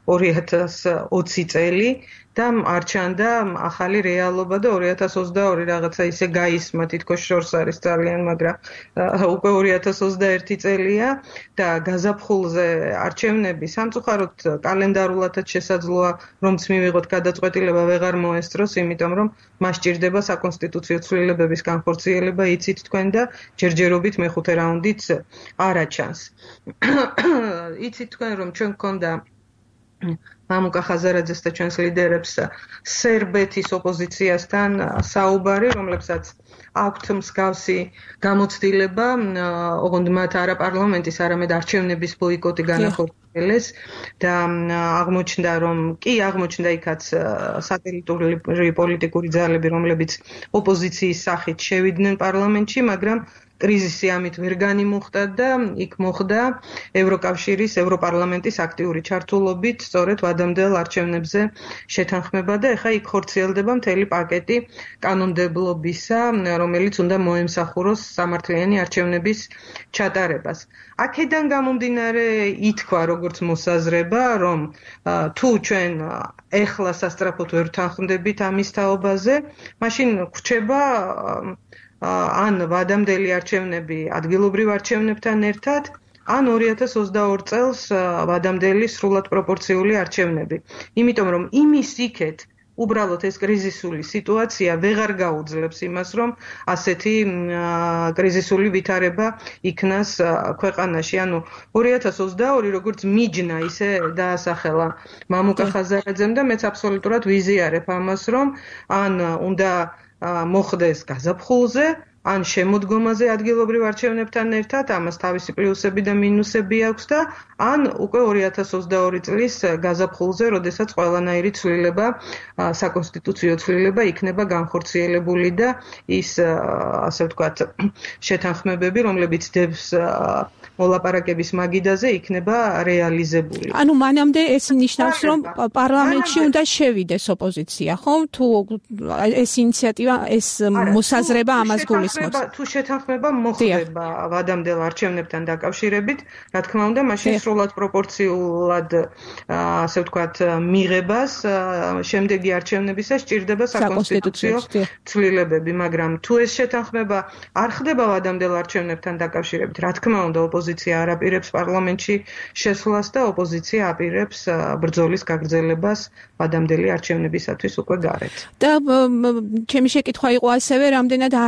2020 წელი და არჩანდა ახალი რეალობა და 2022 რაღაცა ისე გაისმა თითქოს შორს არის ძალიან მაგრამ უკვე 2021 წელია და გაზაფხულზე არჩევნები სამწუხაროდ კალენდარულადაც შესაძლოა რომც მივიღოთ გადაწყვეტილება ვეღარ მოესწროს იმიტომ რომ მას ჭირდება საკონსტიტუციო ცვლილებების განხორციელება იცით თქვენ და ჯერჯერობით მეხუთე რაუნდიც არაჩანს იცით თქვენ რომ ჩვენ გქონდა მამუკა ხაზარაძეს და ჩვენს ლიდერებს სერბეთის ოპოზიციასთან საუბარი, რომლებსაც აქვთ მსგავსი გამოცდილება, ოღონდ მათ არა პარლამენტის, არამედ არჩევნების ბოიკოტი განახორციელეს და აღმოჩნდა, რომ კი აღმოჩნდა იქაც სატელიტური პოლიტიკური ძალები, რომლებიც ოპოზიციის სახით შევიდნენ პარლამენტში, მაგრამ კრიზისი ამით ვერ განიმუხტა და იქ მოხდა ევროკავშირის ევროპარლამენტის აქტიური ჩართულობით სწორედ ვადამდელ არჩევნებზე შეთანხმება და ეხა იქ ხორციელდება მთელი პაკეტი კანონმდებლობისა, რომელიც უნდა მოემსახუროს სამართლიანი არჩევნების ჩატარებას. აქედან გამომდინარე ითქვა როგორც მოსაზრება, რომ თუ ჩვენ ეხლა სასწრაფოდ ვერ ვთანხმდებით ამის თაობაზე, მაშინ გვრჩება ან ვადამდელი არჩევნები ადგილობრივ არჩევნებთან ერთად, ან 2022 წელს ვადამდელი სრულად პროპორციული არჩევნები. იმიტომ რომ იმის იქეთ უბრალოდ ეს კრიზისული სიტუაცია ვეღარ გაუძლებს იმას, რომ ასეთი კრიზისული ვითარება იქნას ქვეყანაში. ანუ 2022 როგორც მიჯნა ისე დაასახელა მამუკა ხაზარაძემ და მეც აბსოლუტურად ვიზიარებ ამას, რომ ან უნდა მოხდეს გაზაფხულზე, ან შემოდგომაზე ადგილობრივ არჩევნებთან ერთად, ამას თავისი პლუსები და მინუსები აქვს და ან უკვე 2022 წლის გაზაფხულზე, როდესაც ყველანაირი ცვლილება, საკონსტიტუციო ცვლილება იქნება განხორციელებული და ის, ასე ვთქვათ, შეთანხმებები, რომლებიც დევს მოლაპარაკების მაგიდაზე იქნება რეალიზებული. ანუ მანამდე ეს ნიშნავს, რომ პარლამენტში უნდა შევიდეს ოპოზიცია, ხო? თუ ეს ინიციატივა, ეს მოსაზრება ამას გულისხმობს. თუ შეთანხმება მოხდება ვადამდელ არჩევნებთან დაკავშირებით, რა თქმა უნდა, მაშინ სრულად პროპორციულად, ასე ვთქვათ, მიღებას შემდეგი არჩევნებისა სჭირდება საკონსტიტუციო ცვლილებები, მაგრამ თუ ეს შეთანხმება არ ხდება ვადამდელ არჩევნებთან დაკავშირებით, რა თქმა უნდა, ოპოზიცია არ აპირებს პარლამენტში შესვლას და ოპოზიცია აპირებს ბრძოლის გაგრძელებას ვადამდელი არჩევნებისათვის უკვე გარეთ. და ჩემი შეკითხვა იყო ასევე, რამდენად არის შანსი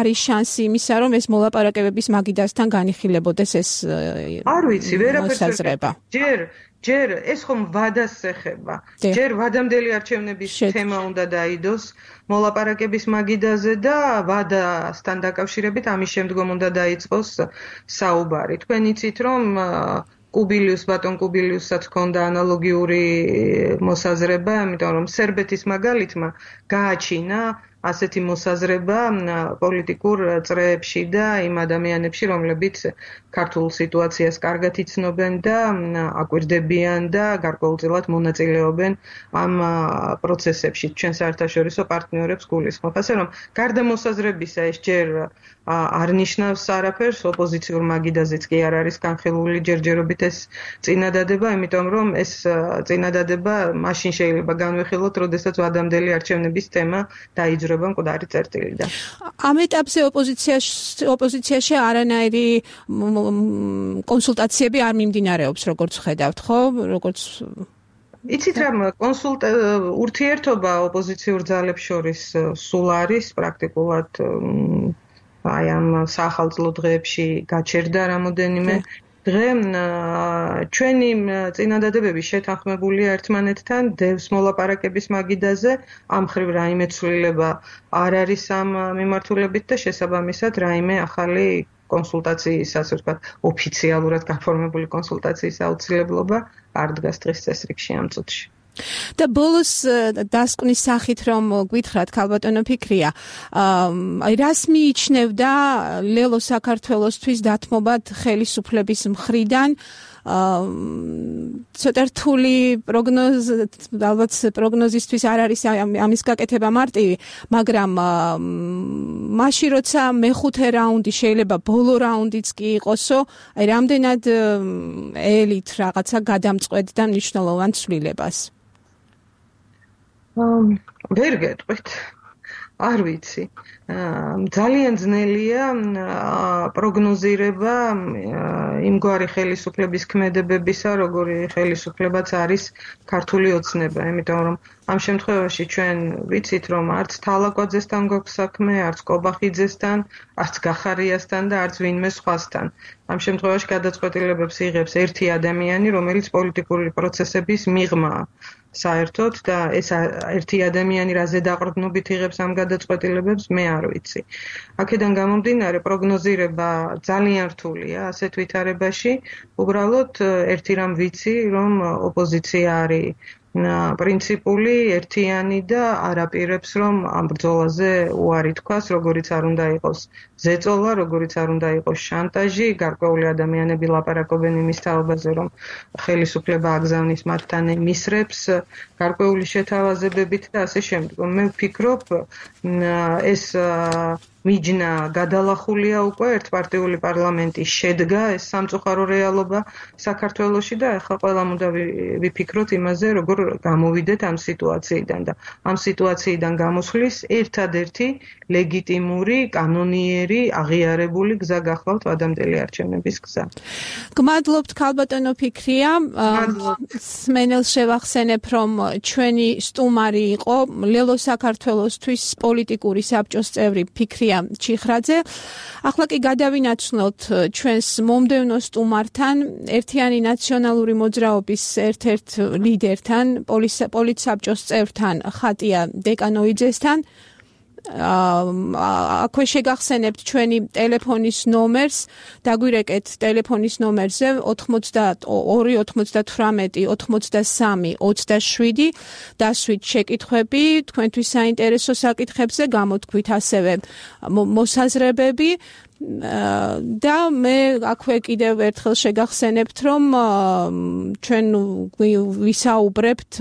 შანსი იმისა, რომ ეს მოლაპარაკებების მაგიდასთან განიხილებოდეს ეს არ ვიცი, ვერაფერს ჯერ ეს ხომ ვადას ეხება. ჯერ ვადამდელი არჩევნების თემა უნდა დაიდოს მოლაპარაკების მაგიდაზე და ვადასთან დაკავშირებით ამის შემდგომ უნდა დაიწყოს საუბარი. თქვენ იცით, რომ ბატონ კუბილიუსაც ჰქონდა ანალოგიური მოსაზრება, იმიტომ რომ სერბეთის მაგალითმა გააჩინა ასეთი მოსაზრება პოლიტიკურ წრეებში და იმ ადამიანებში, რომლებიც ქართულ სიტუაციას კარგად იცნობენ და აკვირდებიან და გარკვეულწილად მონაწილეობენ ამ პროცესებში. ჩვენ საერთაშორისო პარტნიორებს გულისხმობ. ასე რომ გარდა მოსაზრებისა ეს ჯერ არ ნიშნავს არაფერს, ოპოზიციურ მაგიდაზეც კი არ არის განხილული ჯერჯერობით ეს წინადადება, იმიტომ რომ ეს წინადადება მაშინ შეიძლება განვიხილოთ, როდესაც ვადამდელი არჩევნების თემა დაიძრება მკვდარი წერტილიდან. ამ ეტაპზე ოპოზიციაში არანაირი კონსულტაციები არ მიმდინარეობს, როგორც ხედავთ, ხო? როგორც იცით რა, ურთიერთობა ოპოზიციურ ძალებს შორის სულ არის პრაქტიკულად აი ამ საახალწლო დღეებში გაჩერდა რამოდენიმე დღე. ჩვენი წინადადებები შეთანხმებულია ერთმანეთთან დევს მოლაპარაკების მაგიდაზე, ამ მხრივ რაიმე ცვლილება არ არის ამ მიმართულებით და შესაბამისად რაიმე ახალი კონსულტაციის, ასე ვთქვათ, ოფიციალურად გაფორმებული კონსულტაციის აუცილებლობა არ დგას დღის წესრიგში ამ წუთში. და ბოლოს დასკვნის სახით რომ გვითხრათ ქალბატონო ფიქრია, რას მიიჩნევდა ლელო საქართველოსთვის დათმობად ხელისუფლების მხრიდან? ცოტა რთული ალბათ პროგნოზისთვის არ არის ამის გაკეთება მარტივი, მაგრამ მაშინ როცა მეხუთე რაუნდი შეიძლება ბოლო რაუნდიც კი იყოსო, აი რამდენად ელით რაღაცა გადამწყვეტდა მნიშვნელოვან ცვლილებას? ვერ გეტყვით, არ ვიცი. ძალიან ძნელია პროგნოზირება იმგვარი ხელისუფლების ქმედებებისა, როგორი ხელისუფლებაც არის ქართული ოცნება, იმიტომ რომ ამ შემთხვევაში ჩვენ ვიცით, რომ არც თალაკვაძესთან გვაქვს საქმე, არც კობახიძესთან, არც გახარიასთან და არც ვინმე სხვასთან. ამ შემთხვევაში გადაწყვეტილებებს იღებს ერთი ადამიანი, რომელიც პოლიტიკური პროცესების მიღმაა. საერთოდ და ეს ერთი ადამიანი რაზე დაყრდნობით იღებს ამ გადაწყვეტილებებს, მე არ ვიცი. აქედან გამომდინარე პროგნოზირება ძალიან რთულია ასეთ ვითარებაში. უბრალოდ ერთი რამ ვიცი, რომ ოპოზიცია არის პრინციპული, ერთიანი და არ აპირებს, რომ ამ ბრძოლაზე უარი თქვას, როგორიც არ უნდა იყოს ზეწოლა, როგორიც არ უნდა იყოს შანტაჟი, გარკვეული ადამიანები ლაპარაკობენ იმის თაობაზე, რომ ხელისუფლება აგზავნის მათთან მისრებს, გარკვეული შეთავაზებებით და ასე შემდგომ. მე ვფიქრობ, ეს მიჯნა გადალახულია უკვე, ერთპარტიული პარლამენტი შედგა, ეს სამწუხარო რეალობა საქართველოში და ახლა ყველამ უნდა ვიფიქროთ იმაზე, როგორ გამოვიდეთ ამ სიტუაციიდან და ამ სიტუაციიდან გამოსვლის ერთადერთი ლეგიტიმური, კანონიერი, აღიარებული გზა გახლავთ ვადამდელი არჩევნების გზა. გმადლობთ ქალბატონო ფიქრია. სმენელს შევახსენებ, რომ ჩვენი სტუმარი იყო ლელო საქართველოსთვის პოლიტიკური საბჭოს წევრი ფიქრია ჩიხრაძე. ახლა კი გადავინაცვლოთ ჩვენს მომდევნო სტუმართან, ერთიანი ნაციონალური მოძრაობის ერთ-ერთ ლიდერთან, პოლიტსაბჭოს წევრთან ხატია დეკანოიძესთან. აქვე შეგახსენებთ ჩვენი ტელეფონის ნომერს, დაგვირეკეთ ტელეფონის ნომერზე 92 98 83 27 დასვით შეკითხვები თქვენთვის საინტერესო საკითხებზე, გამოთქვით ასევე მოსაზრებები. და მე აქვე კიდევ ერთხელ შეგახსენებთ, რომ ჩვენ ვისაუბრებთ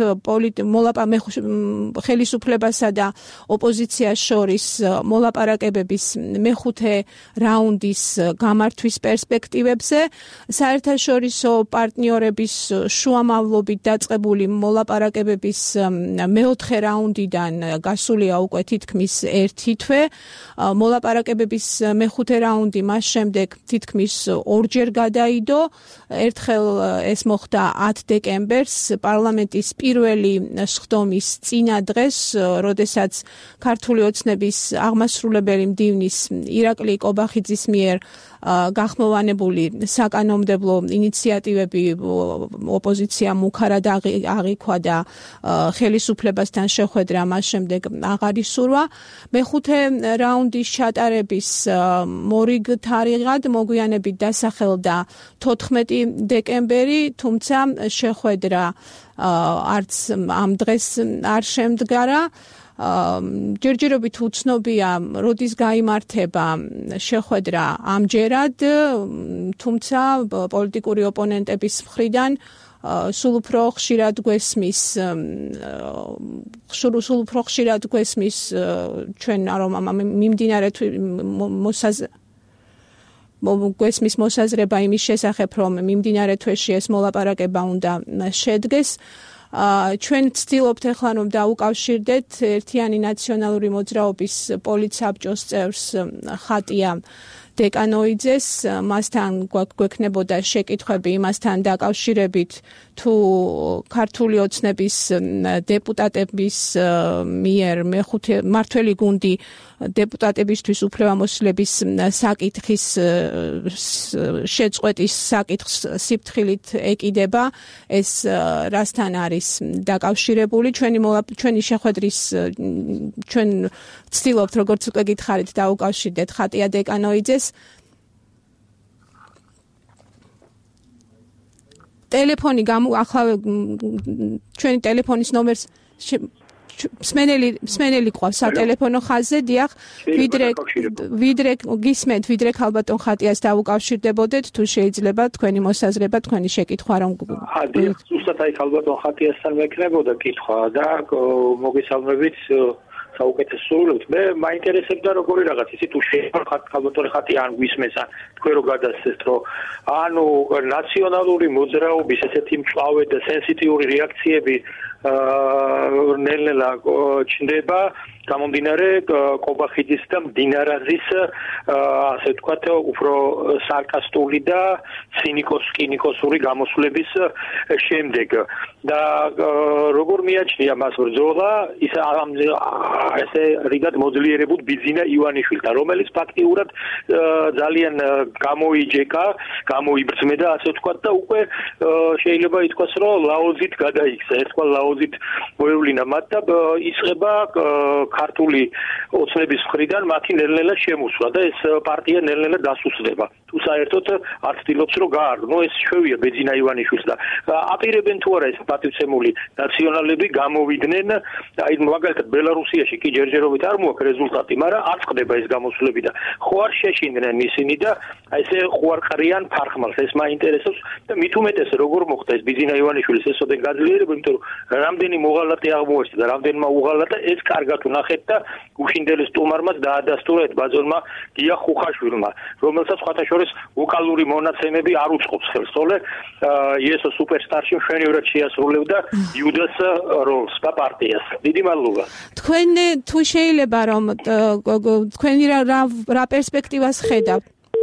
ხელისუფლებასა და ოპოზიციას შორის მოლაპარაკებების მეხუთე რაუნდის გამართვის პერსპექტივებზე. საერთაშორისო პარტნიორების შუამავლობით დაწყებული მოლაპარაკებების მეოთხე რაუნდიდან გასულია უკვე თითქმის ერთი თვე. მოლაპარაკებების მეხუთე რაუნდი მას შემდეგ თითქმის ორჯერ გადაიდო ერთხელ ეს მოხდა 10 დეკემბერს პარლამენტის პირველი სხდომის წინა დღეს, როდესაც ქართული ოცნების აღმასრულებელი მდივნის ირაკლი კობახიძის მიერ გახმოვანებული საკანონმდებლო ინიციატივები ოპოზიციამ უქარად აღიქვა და ხელისუფლებასთან შეხვედრა მას შემდეგ აღარ ისურვა. მეხუთე რაუნდის ჩატარების მორიგ თარიღად მოგვიანებით დასახელდა 14 დეკემბერი, თუმცა შეხვედრა არც ამ დღეს არ შემდგარა. ჯერჯერობით უცნობია, როდის გაიმართება შეხვედრა ამჯერად, თუმცა პოლიტიკური ოპონენტების მხრიდან სულ უფრო ხშირად გვესმის ჩვენ რომ მიმდინარე გვესმის მოსაზრება იმის შესახებ, რომ მიმდინარე თვეში ეს მოლაპარაკება უნდა შედგეს. ჩვენ ვცდილობთ ახლა რომ დაუკავშირდეთ ერთიანი ნაციონალური მოძრაობის პოლიცაბჭოს წევრს ხატია დეკანოიძეს, მასთან გვექნებოდა შეკითხვები იმასთან დაკავშირებით, თუ ქართული ოცნების დეპუტატების მიერ მმართველი გუნდი დეპუტატებისთვის უფლებამოსილების საკითხის შეწყვეტის საკითხს სიფრთხილით ეკიდება, ეს რასთან არის დაკავშირებული. ჩვენი შეხვედრის ჩვენ ვცდილობთ, როგორც უკვე გითხარით, დაუკავშირდეთ ხატია დეკანოიძეს. ტელეფონი ახლა ჩვენი ტელეფონის ნომერს მსმენელი ყავს სატელეფონო ხაზზე, დიახ, ვიდრე გისმენთ, ვიდრე ქალბატონ ხატიას დაუკავშირდებოდეთ, თუ შეიძლება თქვენი მოსაზრება, თქვენი შეკითხვა რომ დიახ, ზუსტად აი ქალბატონ ხატიასთან მეკნებოდა კითხვა და მოგესალმებით საუკეთესო სრულობთ. მე მაინტერესებდა როგორი რაღაც ისი თუ შეიძლება ქალბატონი ხატია ან გვისმენს ან თქვენ რო გადასცეთ, რომ ანუ ნაციონალური მოძრაობის ესეთი მწვავე და სენსიტიური რეაქციები ნელ-ნელა ჩნდება გამომდინარე კობახიძის და მდინარაძის ასე ვთქვათ უფრო სარკასტული და ცინიკოსური გამოსვლების შემდეგ და როგორ მიაჩნია მას ბრძოლა ის ესე რიგად მოძლიერებულ ბიძინა ივანიშვილთან, რომელიც ფაქტიურად ძალიან გამოიბრძმედა ასე ვთქვათ და უკვე შეიძლება ითქვას რომ ლაოზით გადაიქცა, ერთგვარ ლაოზით მოევლინა მათ და იწყება ქართული ოცნების მხრიდან მათი ნელ-ნელა შემოსვლა და ეს პარტია ნელ-ნელა დასუსდება. თუ საერთოდ არ ცდილობს რომ გაარდნო, ეს შვევია ბეძინა ივანიშვილს და აპირებენ თუ არა ეს პატივცემული ნაციონალები გამოვიდნენ, აი მაგალითად ბელარუსიაში კი ჯერჯერობით არ მოაქვს რეზულტატი, მაგრამ არ წყდება ეს გამოსვლები და ხო არ შეშინდნენ ისინი და აი ესე ხო არ ყრიან ფარხმალს, ეს მაინტერესებს და მით უმეტეს როგორ მოხდა ეს ბეძინა ივანიშვილის ესოდენ გაძლიერება, იმიტომ რომ რამდენი მოღალატე აღმოჩნდა და რამდენმა უღალატა ეს კარგად ნახეთ და გუშინდელის სტუმარმა დაადასტურა ბაზონმა გია ხუხაშვილმა, რომელსაც სხვათა შორის ვოკალური მონაცემები არ უწყობს ხელს, თორე იესო სუპერსტარში მშვენივრად შეასრულებდა იუდას როლს და პარტიას. დიდი მადლობა. თქვენ თუ შეიძლება რომ თქვენი რა პერსპექტივას ხედავთ?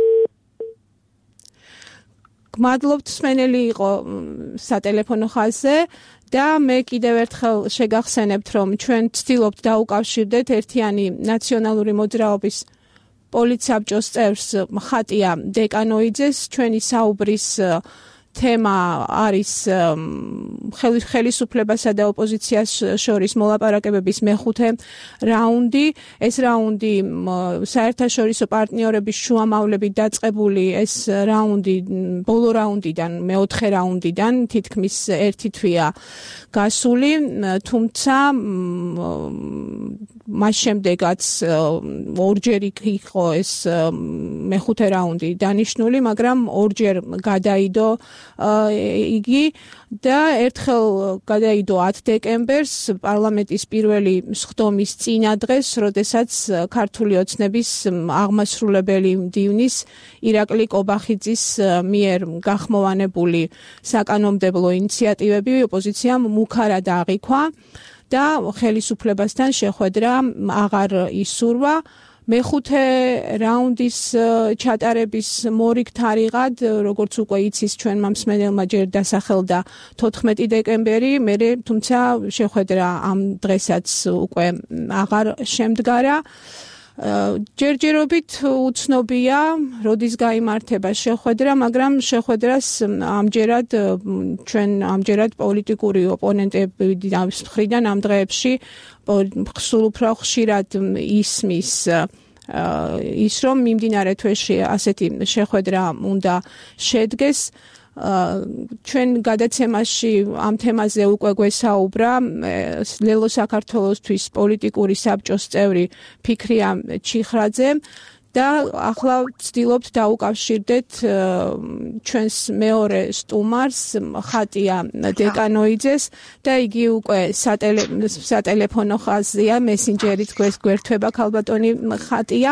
გმადლობთ, მსმენელი იყო სატელეფონო ხაზზე. და მე კიდევ ერთხელ შეგახსენებთ, რომ ჩვენ ვცდილობთ დაუკავშირდეთ ერთიანი ნაციონალური მოძრაობის პოლიცაბჭოს წევრს ხატია დეკანოიძეს. ჩვენი საუბრის თემა არის ხელისუფლებასა და ოპოზიციას შორის მოლაპარაკებების მეხუთე რაუნდი. ეს რაუნდი საერთაშორისო პარტნიორების შუამავლებით დაწყებული, ეს რაუნდი ბოლო რაუნდიდან, მეოთხე რაუნდიდან თითქმის ერთი თვეა გასული, თუმცა მას შემდეგაც ორჯერ იყო ეს მეხუთე რაუნდი დანიშნული, მაგრამ ორჯერ გადაიდო იგი და ერთხელ გადაიდო 10 დეკემბერს პარლამენტის პირველი სხდომის წინა დღეს, როდესაც ქართული ოცნების აღმასრულებელი მდივნის ირაკლი კობახიძის მიერ გახმოვანებული საკანონმდებლო ინიციატივები ოპოზიციამ უქარად აღიქვა და ხელისუფლებასთან შეხვედრა აღარ ისურვა. მეხუთე რაუნდის ჩატარების მორიგ თარიღად, როგორც უკვე იცის ჩვენმა მსმენელმა ჯერ დასახელდა 14 დეკემბერი, მერე თუმცა შეხვედრა ამ დღესაც უკვე აღარ შემდგარა. ჯერჯერობით უცნობია, როდის გაიმართება შეხვედრა, მაგრამ შეხვედრას ამჯერად პოლიტიკური ოპონენტების მხრიდან ამ დღეებში სულ უფრო ხშირად ისმის ის რომ მიმდინარე თვეში ასეთი შეხვედრა უნდა შედგეს. ჩვენ გადაცემაში ამ თემაზე უკვე გვესაუბრა ლელო საქართველოსთვის პოლიტიკური საბჭოს წევრი ფიქრია ჩიხრაძე და ახლა ვცდილობთ დაუკავშირდეთ ჩვენს მეორე სტუმარს ხატია დეკანოიძეს და იგი უკვე სატელეფონო ხაზია მესენჯერით გვერდება ქალბატონი ხატია.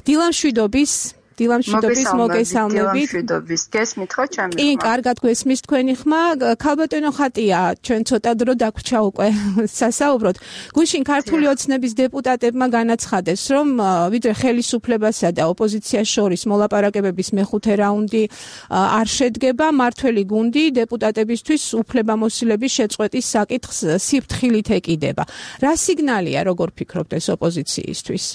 დილამ მშვიდობის მოგესალმებით. გესმით ხო ჩემი ხმა? კი, კარგად გვესმის თქვენი ხმა. ქალბატონო ხატია, ჩვენ ცოტა დრო დაგვრჩა უკვე სასაუბროთ. გუშინ ქართული ოცნების დეპუტატებმა განაცხადეს, რომ ვიდრე ხელისუფლებასა და ოპოზიციას შორის მოლაპარაკებების მეხუთე რაუნდი არ შედგება, მმართველი გუნდი დეპუტატებისთვის უფლებამოსილების შეწყვეტის საკითხს სიფრთხილით ეკიდება. რა სიგნალია, როგორ ფიქრობთ ეს ოპოზიციისთვის?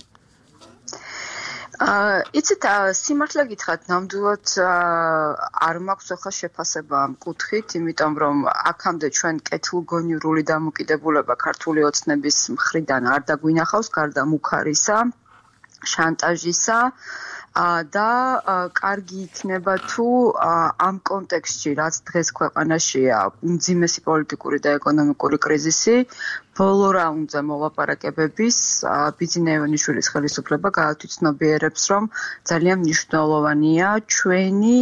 იცით, სიმართლე გითხრათ, ნამდვილად არ მაქვს ახლა შეფასება ამ კუთხით, იმიტომ რომ აქამდე ჩვენ კეთილგონივრული დამოკიდებულება ქართული ოცნების მხრიდან არ დაგვინახავს, გარდა მუქარისა, შანტაჟისა და კარგი იქნება თუ ამ კონტექსტში, რაც დღეს ქვეყანაშია უმძიმესი პოლიტიკური და ეკონომიკური კრიზისი, ბოლო რაუნდზე მოლაპარაკებების ბიძინა ივანიშვილის ხელისუფლება გაათვითცნობიერებს, რომ ძალიან მნიშვნელოვანია ჩვენი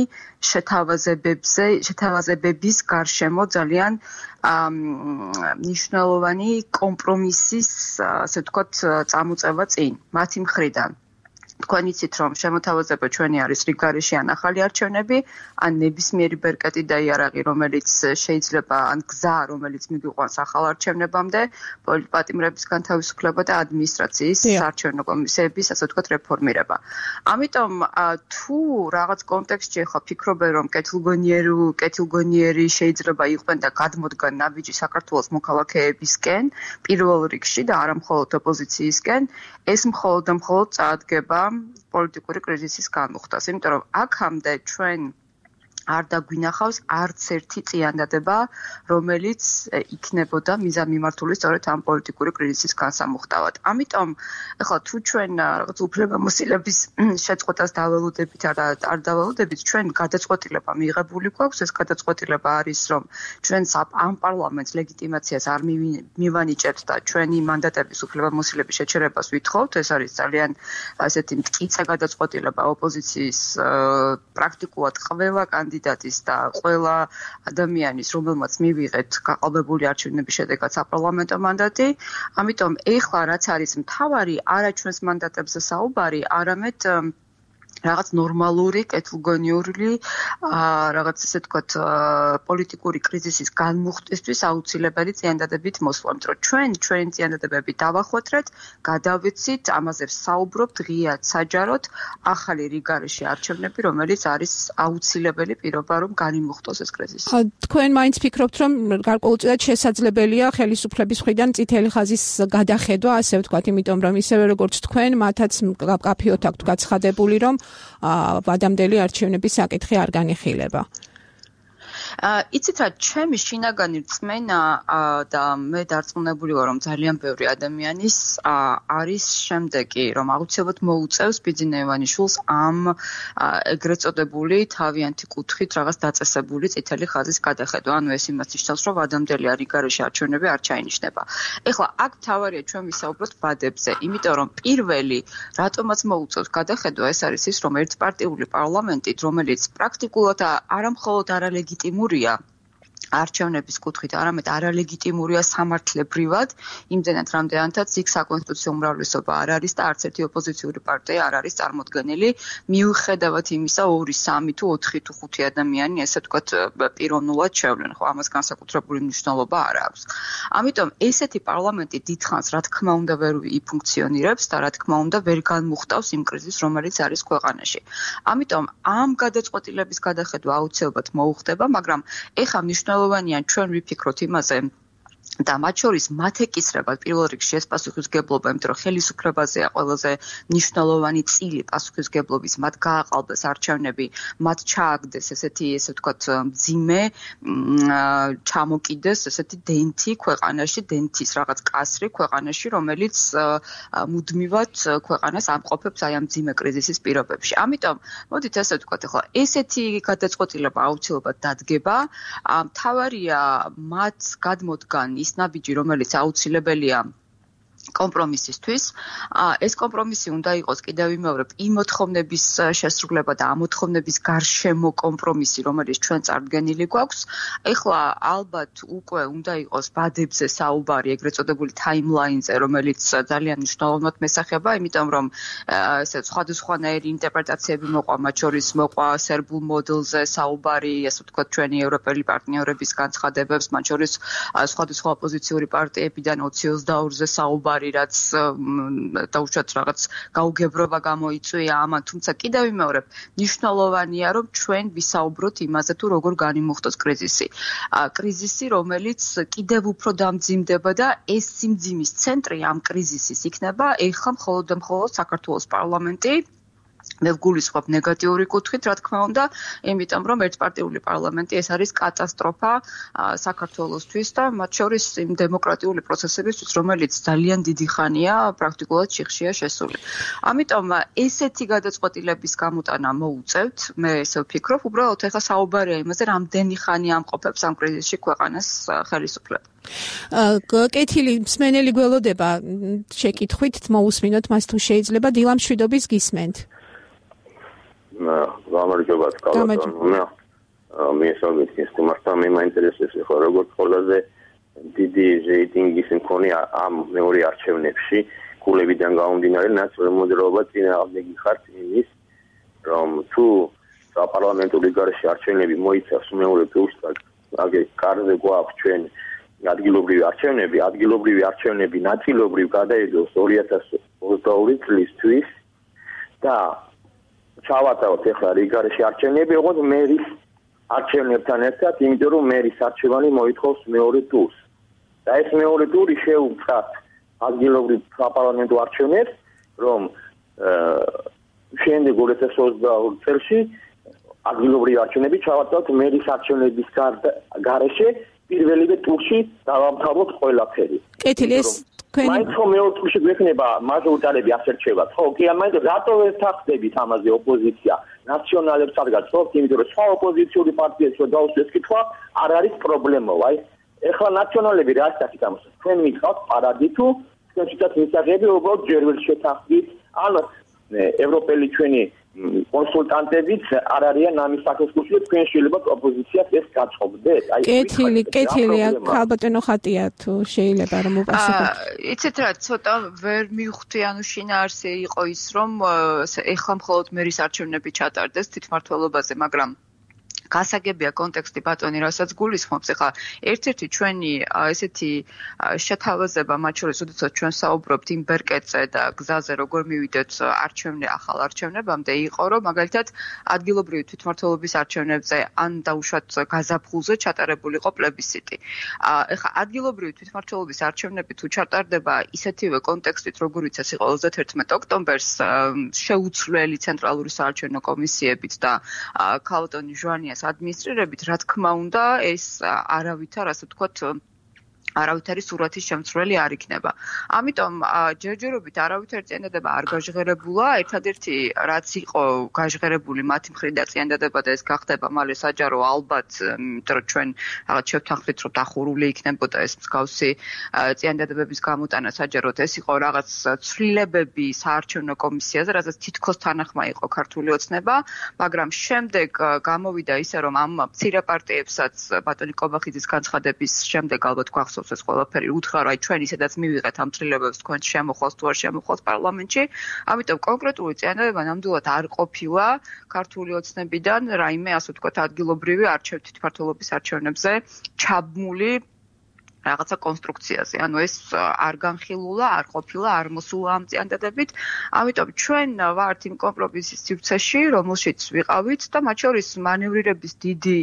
შეთავაზებების გარშემო ძალიან მნიშვნელოვანი კომპრომისის, ასე ვთქვათ, წამოწევა წინ მათი მხრიდან. თქვენ იცით, რომ შემოთავაზება ჩვენი არის რიგგარეში ან ახალი არჩევნები, ან ნებისმიერი ბერკეტი და იარაღი, რომელიც შეიძლება, ან გზა, რომელიც მიგიყვანს ახალ არჩევნებამდე, პატიმრების განთავისუფლება და ადმინისტრაციის საარჩევნო კომისიების, ასე ვთქვათ, რეფორმირება. ამიტომ თუ რაღაც კონტექსტში ახლა ფიქრობენ, რომ კეთილგონიერი შეიძლება იყვნენ და გადმოდგან ნაბიჯი საქართველოს მოქალაქეებისკენ, პირველ რიგში და არა მხოლოდ ოპოზიციისკენ, ეს მხოლოდ და მხოლოდ წაადგება პოლიტიკური კრიზისის განმუხტას, იმიტომ რომ აქამდე ჩვენ არ დაგვინახავს არც ერთი წიანდადება, რომელიც იქნებოდა მიზანმიმართული სწორედ ამ პოლიტიკური კრიზისის განსამუხტავად. ამიტომ, ახლა თუ ჩვენ რაღაც უფლებამოსილების შეწყვეტას დაველოდებით არ დაველოდებით, ჩვენ გადაწყვეტილება მიღებული გვაქვს, ეს გადაწყვეტილება არის, რომ ჩვენ ამ პარლამენტს ლეგიტიმაციას არ მივანიჭებთ და ჩვენი მანდატების უფლებამოსილების შეჩერებას ვითხოვთ, ეს არის ძალიან ასეთი მტკიცე გადაწყვეტილება ოპოზიციის პრაქტიკულად ყველა კანდიდატის და ყველა ადამიანის, რომელმაც მივიღეთ გაყალბებული არჩევნების შედეგად საპარლამენტო მანდატი. ამიტომ ეხლა რაც არის მთავარი, არა ჩვენს მანდატებზე საუბარი, არამედ რაღაც ნორმალური, კეთილგონიური, რაღაც ესე ვთქვათ, პოლიტიკური კრიზისის განმუხტვისთვის აუცილებელი წიანდადებით მოსვლა. იმიტომ რომ ჩვენი წიანდადებები დავახვედრეთ, გადავიცით, ამაზე ვსაუბრობთ ღიად, საჯაროდ, ახალი რიგგარეში არჩევნები, რომელიც არის აუცილებელი პირობა, რომ განიმუხტოს ეს კრიზისი. თქვენ მაინც ფიქრობთ, რომ გარკვეულწილად შესაძლებელია ხელისუფლების მხრიდან წითელი ხაზის გადახედვა, ასე ვთქვათ, იმიტომ რომ ისევე როგორც თქვენ, მათაც კაფეოთ აქვთ გაცხადებული, რომ ვადამდელი არჩევნების საკითხი არ განიხილება. იცით რა, ჩემი შინაგანი რწმენა და მე დარწმუნებული ვარ, რომ ძალიან ბევრი ადამიანის არის შემდეგი, რომ აუცილებლად მოუწევს ბიძინა ივანიშვილს ამ ეგრეთ წოდებული თავიანთი კუთხით რაღაც დაწესებული წითელი ხაზის გადახედვა. ანუ ეს იმას ნიშნავს, რომ ვადამდელი რიგგარეში არჩევნები არ ჩაინიშნება. ეხლა აქ თავარია ჩვენ ვისაუბროთ ბადებზე, იმიტომ რომ პირველი რატომაც მოუწევს გადახედვა, ეს არის ის, რომ ერთპარტიული პარლამენტით, რომელიც პრაქტიკულად არა მხოლოდ არალეგიტიმურია, არჩევნების კუთხით, არამედ არალეგიტიმურია სამართლებრივად, იმდენად რამდენადაც იქ საკონსტიტუციო უმრავლესობა არ არის და არც ერთი ოპოზიციური პარტია არ არის წარმოდგენილი, მიუხედავად იმისა 2, 3 თუ 4 თუ 5 ადამიანი, ესე ვთქვათ, პიროვნულად შევლენ, ხო, ამას განსაკუთრებული მნიშვნელობა არ აქვს. ამიტომ ესეთი პარლამენტი დიდხანს, რა თქმა უნდა, ვერ იფუნქციონირებს და რა თქმა უნდა, ვერ განმუხტავს იმ კრიზისს, რომელიც არის ქვეყანაში. ამიტომ ამ გადაწყვეტილების გადახედვა აუცილებლად მოუხდება, მაგრამ ეხლა მნიშვნელოვანია ჩვენ ვიფიქროთ იმაზე და მათ შორის მათ ეკისრება პირველ რიგში ეს პასუხისმგებლობა, იმიტომ რომ ხელისუფლებაზეა ყველაზე მნიშვნელოვანი წილი პასუხისმგებლობის, მათ გააყალბეს არჩევნები, მათ ჩააგდეს ესეთი, ესე ვთქვათ, მძიმე, ჩამოკიდეს ესეთი დენთი ქვეყანაში, დენთის რაღაც კასრი ქვეყანაში, რომელიც მუდმივად ქვეყანას ამყოფებს აი ამ მძიმე კრიზისის პირობებში. ამიტომ, მოდით ესე ვთქვათ, ახლა ესეთი გადაწყვეტილება აუცილებლად დადგება, მთავარია მათ გადმოდგან ის ნაბიჯი, რომელიც აუცილებელია კომპრომისისთვის. ეს კომპრომისი უნდა იყოს კიდევ ვიმეორებ იმ მოთხოვნების შესრულება და ამ მოთხოვნების გარშემო კომპრომისი, რომელიც ჩვენ წარდგენილი გვაქვს. ეხლა ალბათ უკვე უნდა იყოს ბადებზე საუბარი, ეგრეთ წოდებული timeline-ზე, რომელიც ძალიან მნიშვნელოვნად მესახება, იმიტომ რომ ესე სხვადასხვანაირი ინტერპრეტაციები მოყვა, მათ შორის მოყვა სერბულ მოდელზე საუბარი, ასე ვთქვათ, ჩვენი ევროპელი პარტნიორების განცხადებებს, მათ შორის სხვადასხვა ოპოზიციური პარტიებიდან 2022-ზე საუბარი, რაც დაუშვათ რაღაც გაუგებრობა გამოიწვია ამან, თუმცა კიდევ ვიმეორებ, მნიშვნელოვანია, რომ ჩვენ ვისაუბროთ იმაზე, თუ როგორ განიმუხტოს კრიზისი. კრიზისი, რომელიც კიდევ უფრო დამძიმდება და ეს სიმძიმის ცენტრი ამ კრიზისის იქნება ეხლა მხოლოდ და მხოლოდ საქართველოს პარლამენტი. მე ვგულისხმობ ნეგატიური კუთხით, რა თქმა უნდა, იმიტომ რომ ერთპარტიული პარლამენტი ეს არის კატასტროფა საქართველოსთვის და მათ შორის იმ დემოკრატიული პროცესებისთვის, რომელიც ძალიან დიდი ხანია პრაქტიკულად შიხშია შესული. ამიტომ ესეთი გადაწყვეტილების გამოტანა მოუწევთ, მე ესე ვფიქრობ, უბრალოდ ეხლა საუბარია იმაზე, რამდენი ხანი ამყოფებს ამ კრიზისში ქვეყანას ხელისუფლება. კეთილი მსმენელი გველოდება შეკითხვით მოусმინოთ მას თუ შეიძლება დილამ შვიდობის გისმენთ. გამარჯობა კალათონია. მე საგეცეს თუმცა მე მაინტერესებს ხო როგორც ყველაზე დიდი რეიტინგის მქონე ამ მეორე არჩევნებში კულებიდან გამომდინარე ნაციონალური მოძრაობა წინააღმდეგი ხართ იმის რომ თუ საპარლამენტო გარშე არჩევნები მოიცავს მეორე ტურს და აგერ კარზე გვაქვს ჩვენ ადგილობრივი არჩევნები ნაწილობრივ გადაიდოს 2022 წლისთვის და ჩავატავთ ეხლა რიგარეში არჩევნები, ოღონდ მერის არჩევნებთან ერთად, იმიტომ რომ მერის არჩევანი მოითხოვს მეორე ტურს. და ეს მეორე ტური შეუწყათ ადგილობრივ საპარლამენტო არჩევნებს, რომ შემდეგ 2022 წელს ადგილობრივი არჩევნები ჩავატავთ მერის არჩევნების გარეშე პირველივე ტურში დავამთავროთ ყველაფერი. კეთილი ეს მაინც რომ მეორე ტურში გვექნება მაჟორიტარები ასერჩევათ, ხო, კი ამაინც რატო ვერ თანხდებით ამაზე ოპოზიცია ნაციონალებს ადგას, ხო, იმიტომ რომ სხვა ოპოზიციური პარტიებს რო დაუსვეს კითხვა, არ არის პრობლემა, აი. ეხლა ნაციონალები რა ასაკით ამას? თქვენ მითხავთ პარადი თუ თქვენ შედათ მისაღები უბრალოდ ჯერ ვერ შეთანხმდით, ან ევროპელი ჩვენი კონსულტანტებიც არ არიან ამის საკითხში, თქვენ შეიძლება ოპოზიციას ეს გაწყობდეთ. აი კეთილი ხალბატონო ხატია თუ შეიძლება რომ უპასუხოთ. იცით რა, ცოტა ვერ მივხვდი, ანუ შინაარსი იყო ის, რომ ეხლა მხოლოდ მერის არჩევნები ჩატარდეს თვითმმართველობაზე, მაგრამ გასაგებია კონტექსტი ბატონი, რასაც გულისხმობს, ახლა ერთ-ერთი ჩვენი ესეთი შეთავაზება, მათ შორის, როდესაც ჩვენ საუბრობთ იმ ბერკეტზე და გზაზე, როგორ მივიდეთ ახალ არჩევნებამდე, იყო, რომ მაგალითად ადგილობრივი თვითმმართველობის არჩევნებზე ან დაუშვათ გაზაფხულზე ჩატარებულიყო პლებისციტი. ახლა ადგილობრივი თვითმმართველობის არჩევნები თუ ჩატარდება ისეთივე კონტექსტით, როგორიც ეს იყო 31 ოქტომბერს შეუცვლელი ცენტრალური საარჩევნო კომისიებით და ქალბატონი ჟვანიას ადმინისტრირებით, რა თქმა უნდა, ეს არავითარ, ასე ვთქვათ, არავითარი სურათის შემცვლელი არ იქნება. ამიტომ ჯერჯერობით არავითარი წინადადება არ გაჟღერებულა, ერთადერთი რაც იყო გაჟღერებული მათი მხრიდან წინადადება და ეს გახდება მალე საჯარო ალბათ, იმიტომ რომ ჩვენ რაღაც შევთანხმდით, რომ დახურული იქნებოდა ეს მსგავსი წინადადებების გამოტანა საჯაროდ, ეს იყო რაღაც ცვლილებები საარჩევნო კომისიაზე, რასაც თითქოს თანახმა იყო ქართული ოცნება, მაგრამ შემდეგ გამოვიდა ისე, რომ ამ მცირე პარტიებსაც ბატონი კობახიძის განცხადების შემდეგ ალბათ გვახსოვს ეს ყველაფერი უთხრა, რომ აი ჩვენ ისედაც მივიღეთ ამ ცვლილებებს თქვენ შემოხვალთ თუ არ შემოხვალთ პარლამენტში. ამიტომ კონკრეტული წინადადება ნამდვილად არ ყოფილა ქართული ოცნებიდან რაიმე ასე ვთქვათ ადგილობრივი თვითმმართველობის არჩევნებზე ჩაბმული რაღაცა კონსტრუქციაზე. ანუ ეს არ განხილულა, არ ყოფილა, არ მოსულა ამ წინადადებით. ამიტომ ჩვენ ვართ იმ კომპრომისის სივრცეში, რომელშიც ვიყავით და მათ შორის მანევრირების დიდი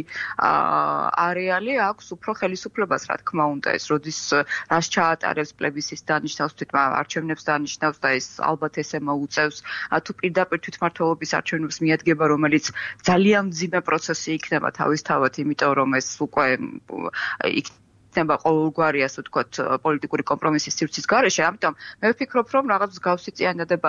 არეალი აქვს უფრო ხელისუფლებას, რა თქმა უნდა, ეს როდის რას ჩაატარებს პლებისციტს დანიშნავს, არჩევნებს დანიშნავს და ეს ალბათ ესე მოუწევს, თუ პირდაპირ თვითმმართველობის არჩევნებს მიადგება, რომელიც ძალიან მძიმე პროცესი იქნება თავისთავად, იმიტომ რომ ეს უკვე იქნება ყოველგვარი, ასე ვთქვათ, პოლიტიკური კომპრომისის სივრცის გარეშე, ამიტომ მე ვფიქრობ, რომ რაღაც მსგავსი წინადადება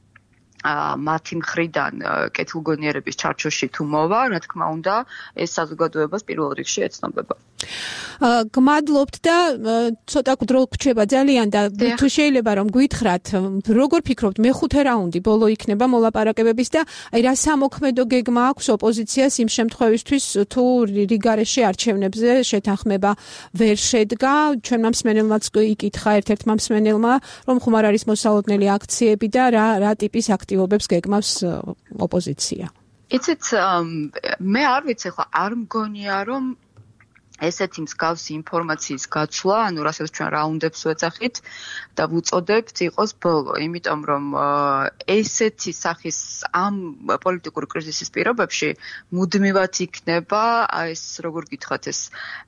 მათი მხრიდან კეთილგონიერების ჩარჩოში თუ მოვა, რა თქმა უნდა, ეს საზოგადოებას პირველ რიგში ეცნობება. გმადლობთ და ცოტა დრო გრჩება ძალიან და თუ შეიძლება რომ გითხრათ, როგორ ფიქრობთ, მეხუთე რაუნდი ბოლო იქნება მოლაპარაკებების და აი რა სამოქმედო გეგმა აქვს ოპოზიციას იმ შემთხვევისთვის, თუ რიგარეშე არჩევნებზე შეთანხმება ვერ შედგა? ჩვენმა მსმენელმაც იკითხა ერთ-ერთმა მსმენელმა, რომ ხუმარ არის მოსალოდნელი აქციები და რა ტიპის აქტივობებს გეგმავს ოპოზიცია. იცით, მე არ ვიცი, ხო არ მგონია, რომ ესეთი მსგავსი ინფორმაციის გაცვლა, ანუ რასაც ჩვენ რაუნდებს ვეძახით და ვუწოდებთ, იყოს ბოლო, იმიტომ რომ ესეთი სახის ამ პოლიტიკური კრიზისის პირობებში მუდმივად იქნება ეს როგორ გითხრათ ეს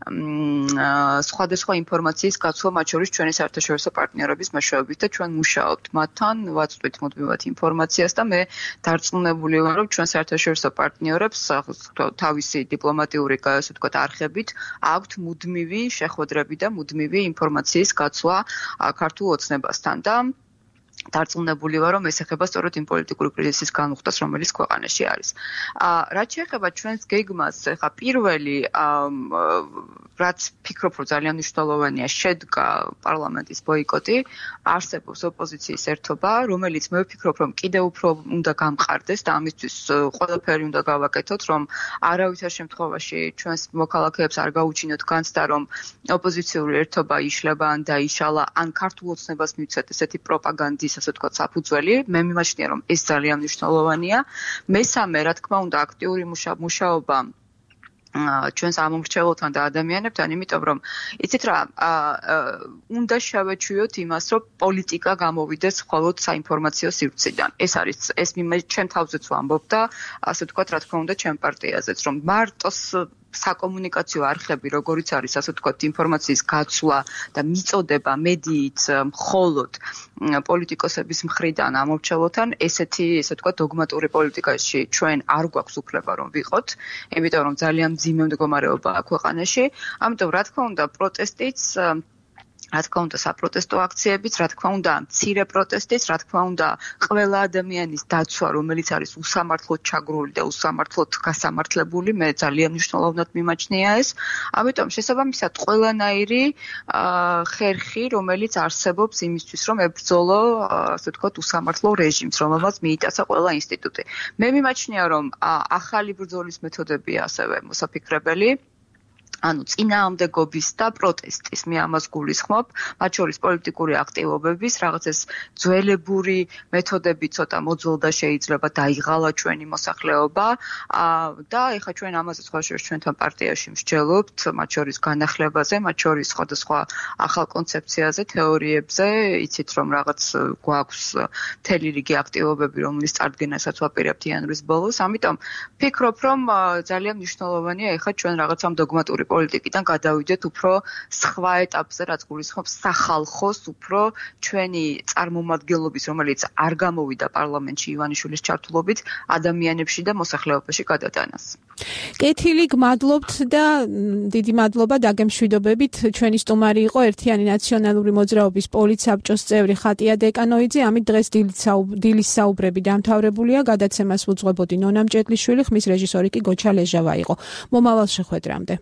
სხვადასხვა ინფორმაციის გაცვლა, მათ შორის ჩვენი საერთაშორისო პარტნიორების მეშვეობით და ჩვენ მუშაობთ მათთან, ვაწვდით მუდმივად ინფორმაციას და მე დარწმუნებული ვარ, რომ ჩვენ საერთაშორისო პარტნიორებს თავისი დიპლომატიური, ასე ვთქვათ, არხებით აქვთ მუდმივი შეხვედრები და მუდმივი ინფორმაციის გაცვლა ქართულ ოცნებასთან და დარწმუნებული ვარ, რომ ეს ეხება სწორედ იმ პოლიტიკური კრიზისის განუხტას, რომელიც ქვეყანაში არის. რაც შეეხება ჩვენს გეგმას, ხა პირველი რაც ფიქრობ, რომ ძალიან მნიშვნელოვანია, შედგა პარლამენტის ბოიკოტი, არსებობს ოპოზიციის ერთობა, რომელიც მე ვფიქრობ, რომ კიდევ უფრო უნდა გამყარდეს და ამისთვის ყველაფერი უნდა გავაკეთოთ, რომ არავითარ შემთხვევაში ჩვენს მოქალაქეებს არ გაუჩინოთ განცდა, რომ ოპოზიციური ერთობა იშლება ან დაიშალა, ან ქართულ ოცნებას მივცეთ ესეთი პროპაგანდის, ასე ვთქვათ, საფუძველი. მე მიმაჩნია, რომ ეს ძალიან მნიშვნელოვანია. მესამე, რა თქმა უნდა, აქტიური მუშაობა ჩვენს ამომრჩეველთან და ადამიანებთან, იმიტომ რომ იცით რა, უნდა შევეჩვიოთ იმას, რომ პოლიტიკა გამოვიდეს მხოლოდ საინფორმაციო სივრციდან. ეს არის ჩვენ თავზეც ვამბობ და ასე ვთქვათ, რა თქმა უნდა, ჩვენ პარტიაზეც, რომ მარტოს საკომუნიკაციო არხები, როგორიც არის, ასე ვთქვათ, ინფორმაციის გაცვლა და მიწოდება მედიით მხოლოდ პოლიტიკოსების მხრიდან ამორჩევლოთან, ესეთი, ასე ვთქვათ, დოგმატური პოლიტიკაში ჩვენ არ გვაქვს უფლება რომ ვიყოთ, იმიტომ რომ ძალიან მძიმე მდგომარეობაა ქვეყანაში. ამიტომ რა თქმა უნდა, პროტესტიც რა თქმა უნდა, საპროტესტო აქციებიც, რა თქმა უნდა, მცირე პროტესტიც, რა თქმა უნდა, ყველა ადამიანის დაცვა, რომელიც არის უსამართლოდ ჩაგრული და უსამართლოდ გასამართლებული, მე ძალიან მნიშვნელოვნად მიმაჩნია ეს. ამიტომ შესაბამისად ყველანაირი ხერხი, რომელიც არსებობს იმისთვის, რომ ებრძოლო, ასე ვთქვათ, უსამართლო რეჟიმს, რომელმაც მიიტაცა ყველა ინსტიტუტი. მე მიმაჩნია, რომ ახალი ბრძოლის მეთოდებია ასევე მოსაფიქრებელი. ანუ წინააღმდეგობის და პროტესტის, მე ამას გულისხმობ, მათ შორის პოლიტიკური აქტივობების, რაღაც ეს ძველებური მეთოდები ცოტა მოძველდა შეიძლება დაიღალა ჩვენი მოსახლეობა და ეხლა ჩვენ ამაზე სხვა შორის ჩვენთან პარტიაში მსჯელობთ, მათ შორის განახლებაზე, მათ შორის სხვადასხვა ახალ კონცეფციაზე, თეორიებზე, იცით რომ რაღაც გვაქვს მთელი რიგი აქტივობები, რომლის წარდგენასაც ვაპირებთ იანვრის ბოლოს, ამიტომ ფიქრობ, რომ ძალიან მნიშვნელოვანია ეხლა ჩვენ რაღაც ამ დოგმატური ოპოზიციური პოლიტიკიდან გადავიდეთ უფრო სხვა ეტაპზე, რაც გულისხმობს სახალხოს უფრო ჩვენი წარმომადგენლობის, რომელიც არ გამოვიდა პარლამენტში ივანიშვილის ჩართულობით, ადამიანებში და მოსახლეობაში გადატანას. კეთილი, გმადლობთ და დიდი მადლობა დაგემშვიდობებით. ჩვენი სტუმარი იყო ერთიანი ნაციონალური მოძრაობის პოლიცსაბჭოს წევრი ხატია დეკანოიძე. ამით დღეს დილის საუბრები დამთავრებულია. გადაცემას უძღვებოდი ნონა მჭედლიშვილი, ხმის რეჟისორი კი გოჩა ლეჟავა იყო. მომავალ შეხვედრამდე.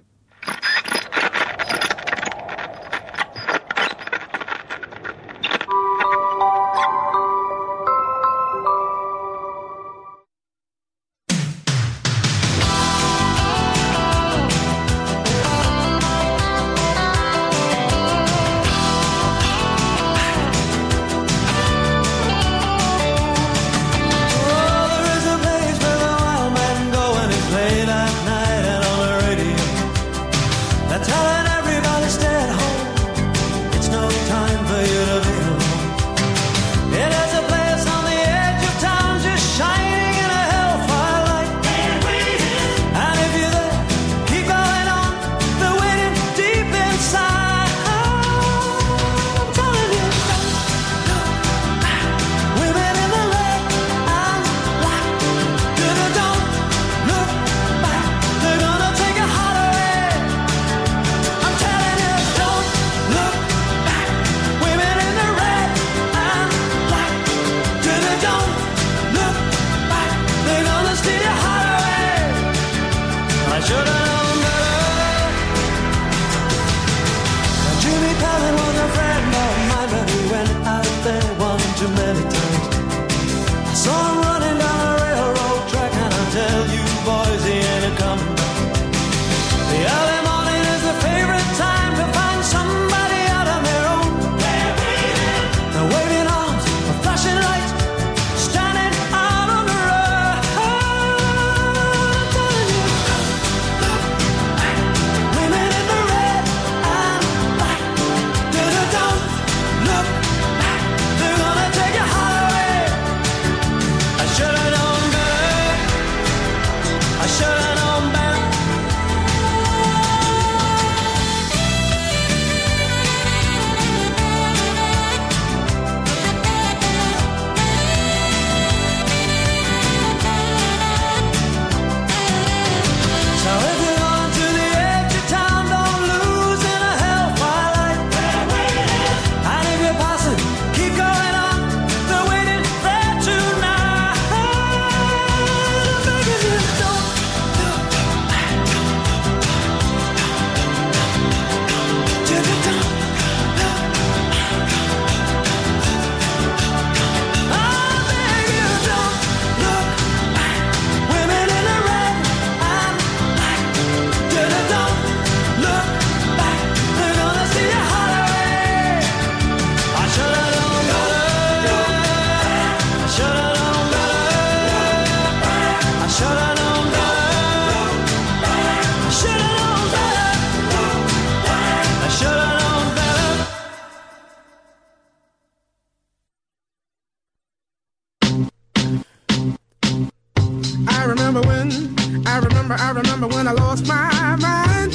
I remember when I lost my mind.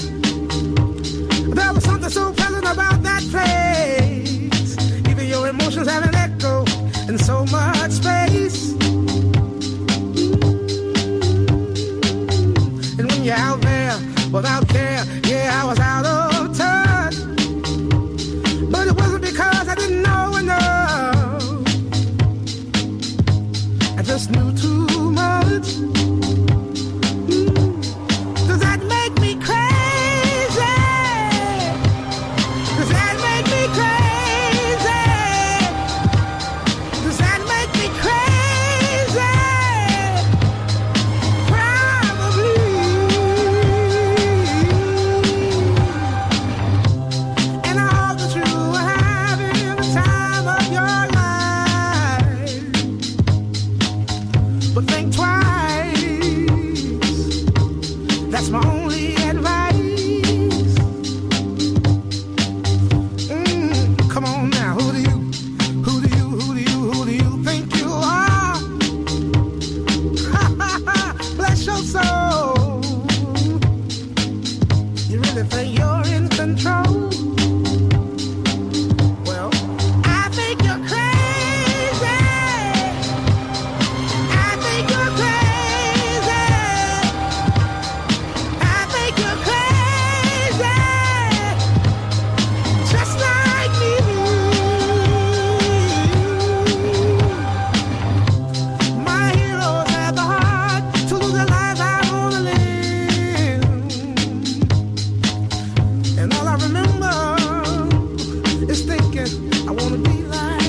There was something so pleasant about that place. Even your emotions have an echo in so much space. And when you're out there without care, yeah, I was out of touch. But it wasn't because I didn't know enough. I just knew too much. Does that make is thinking, I wanna be like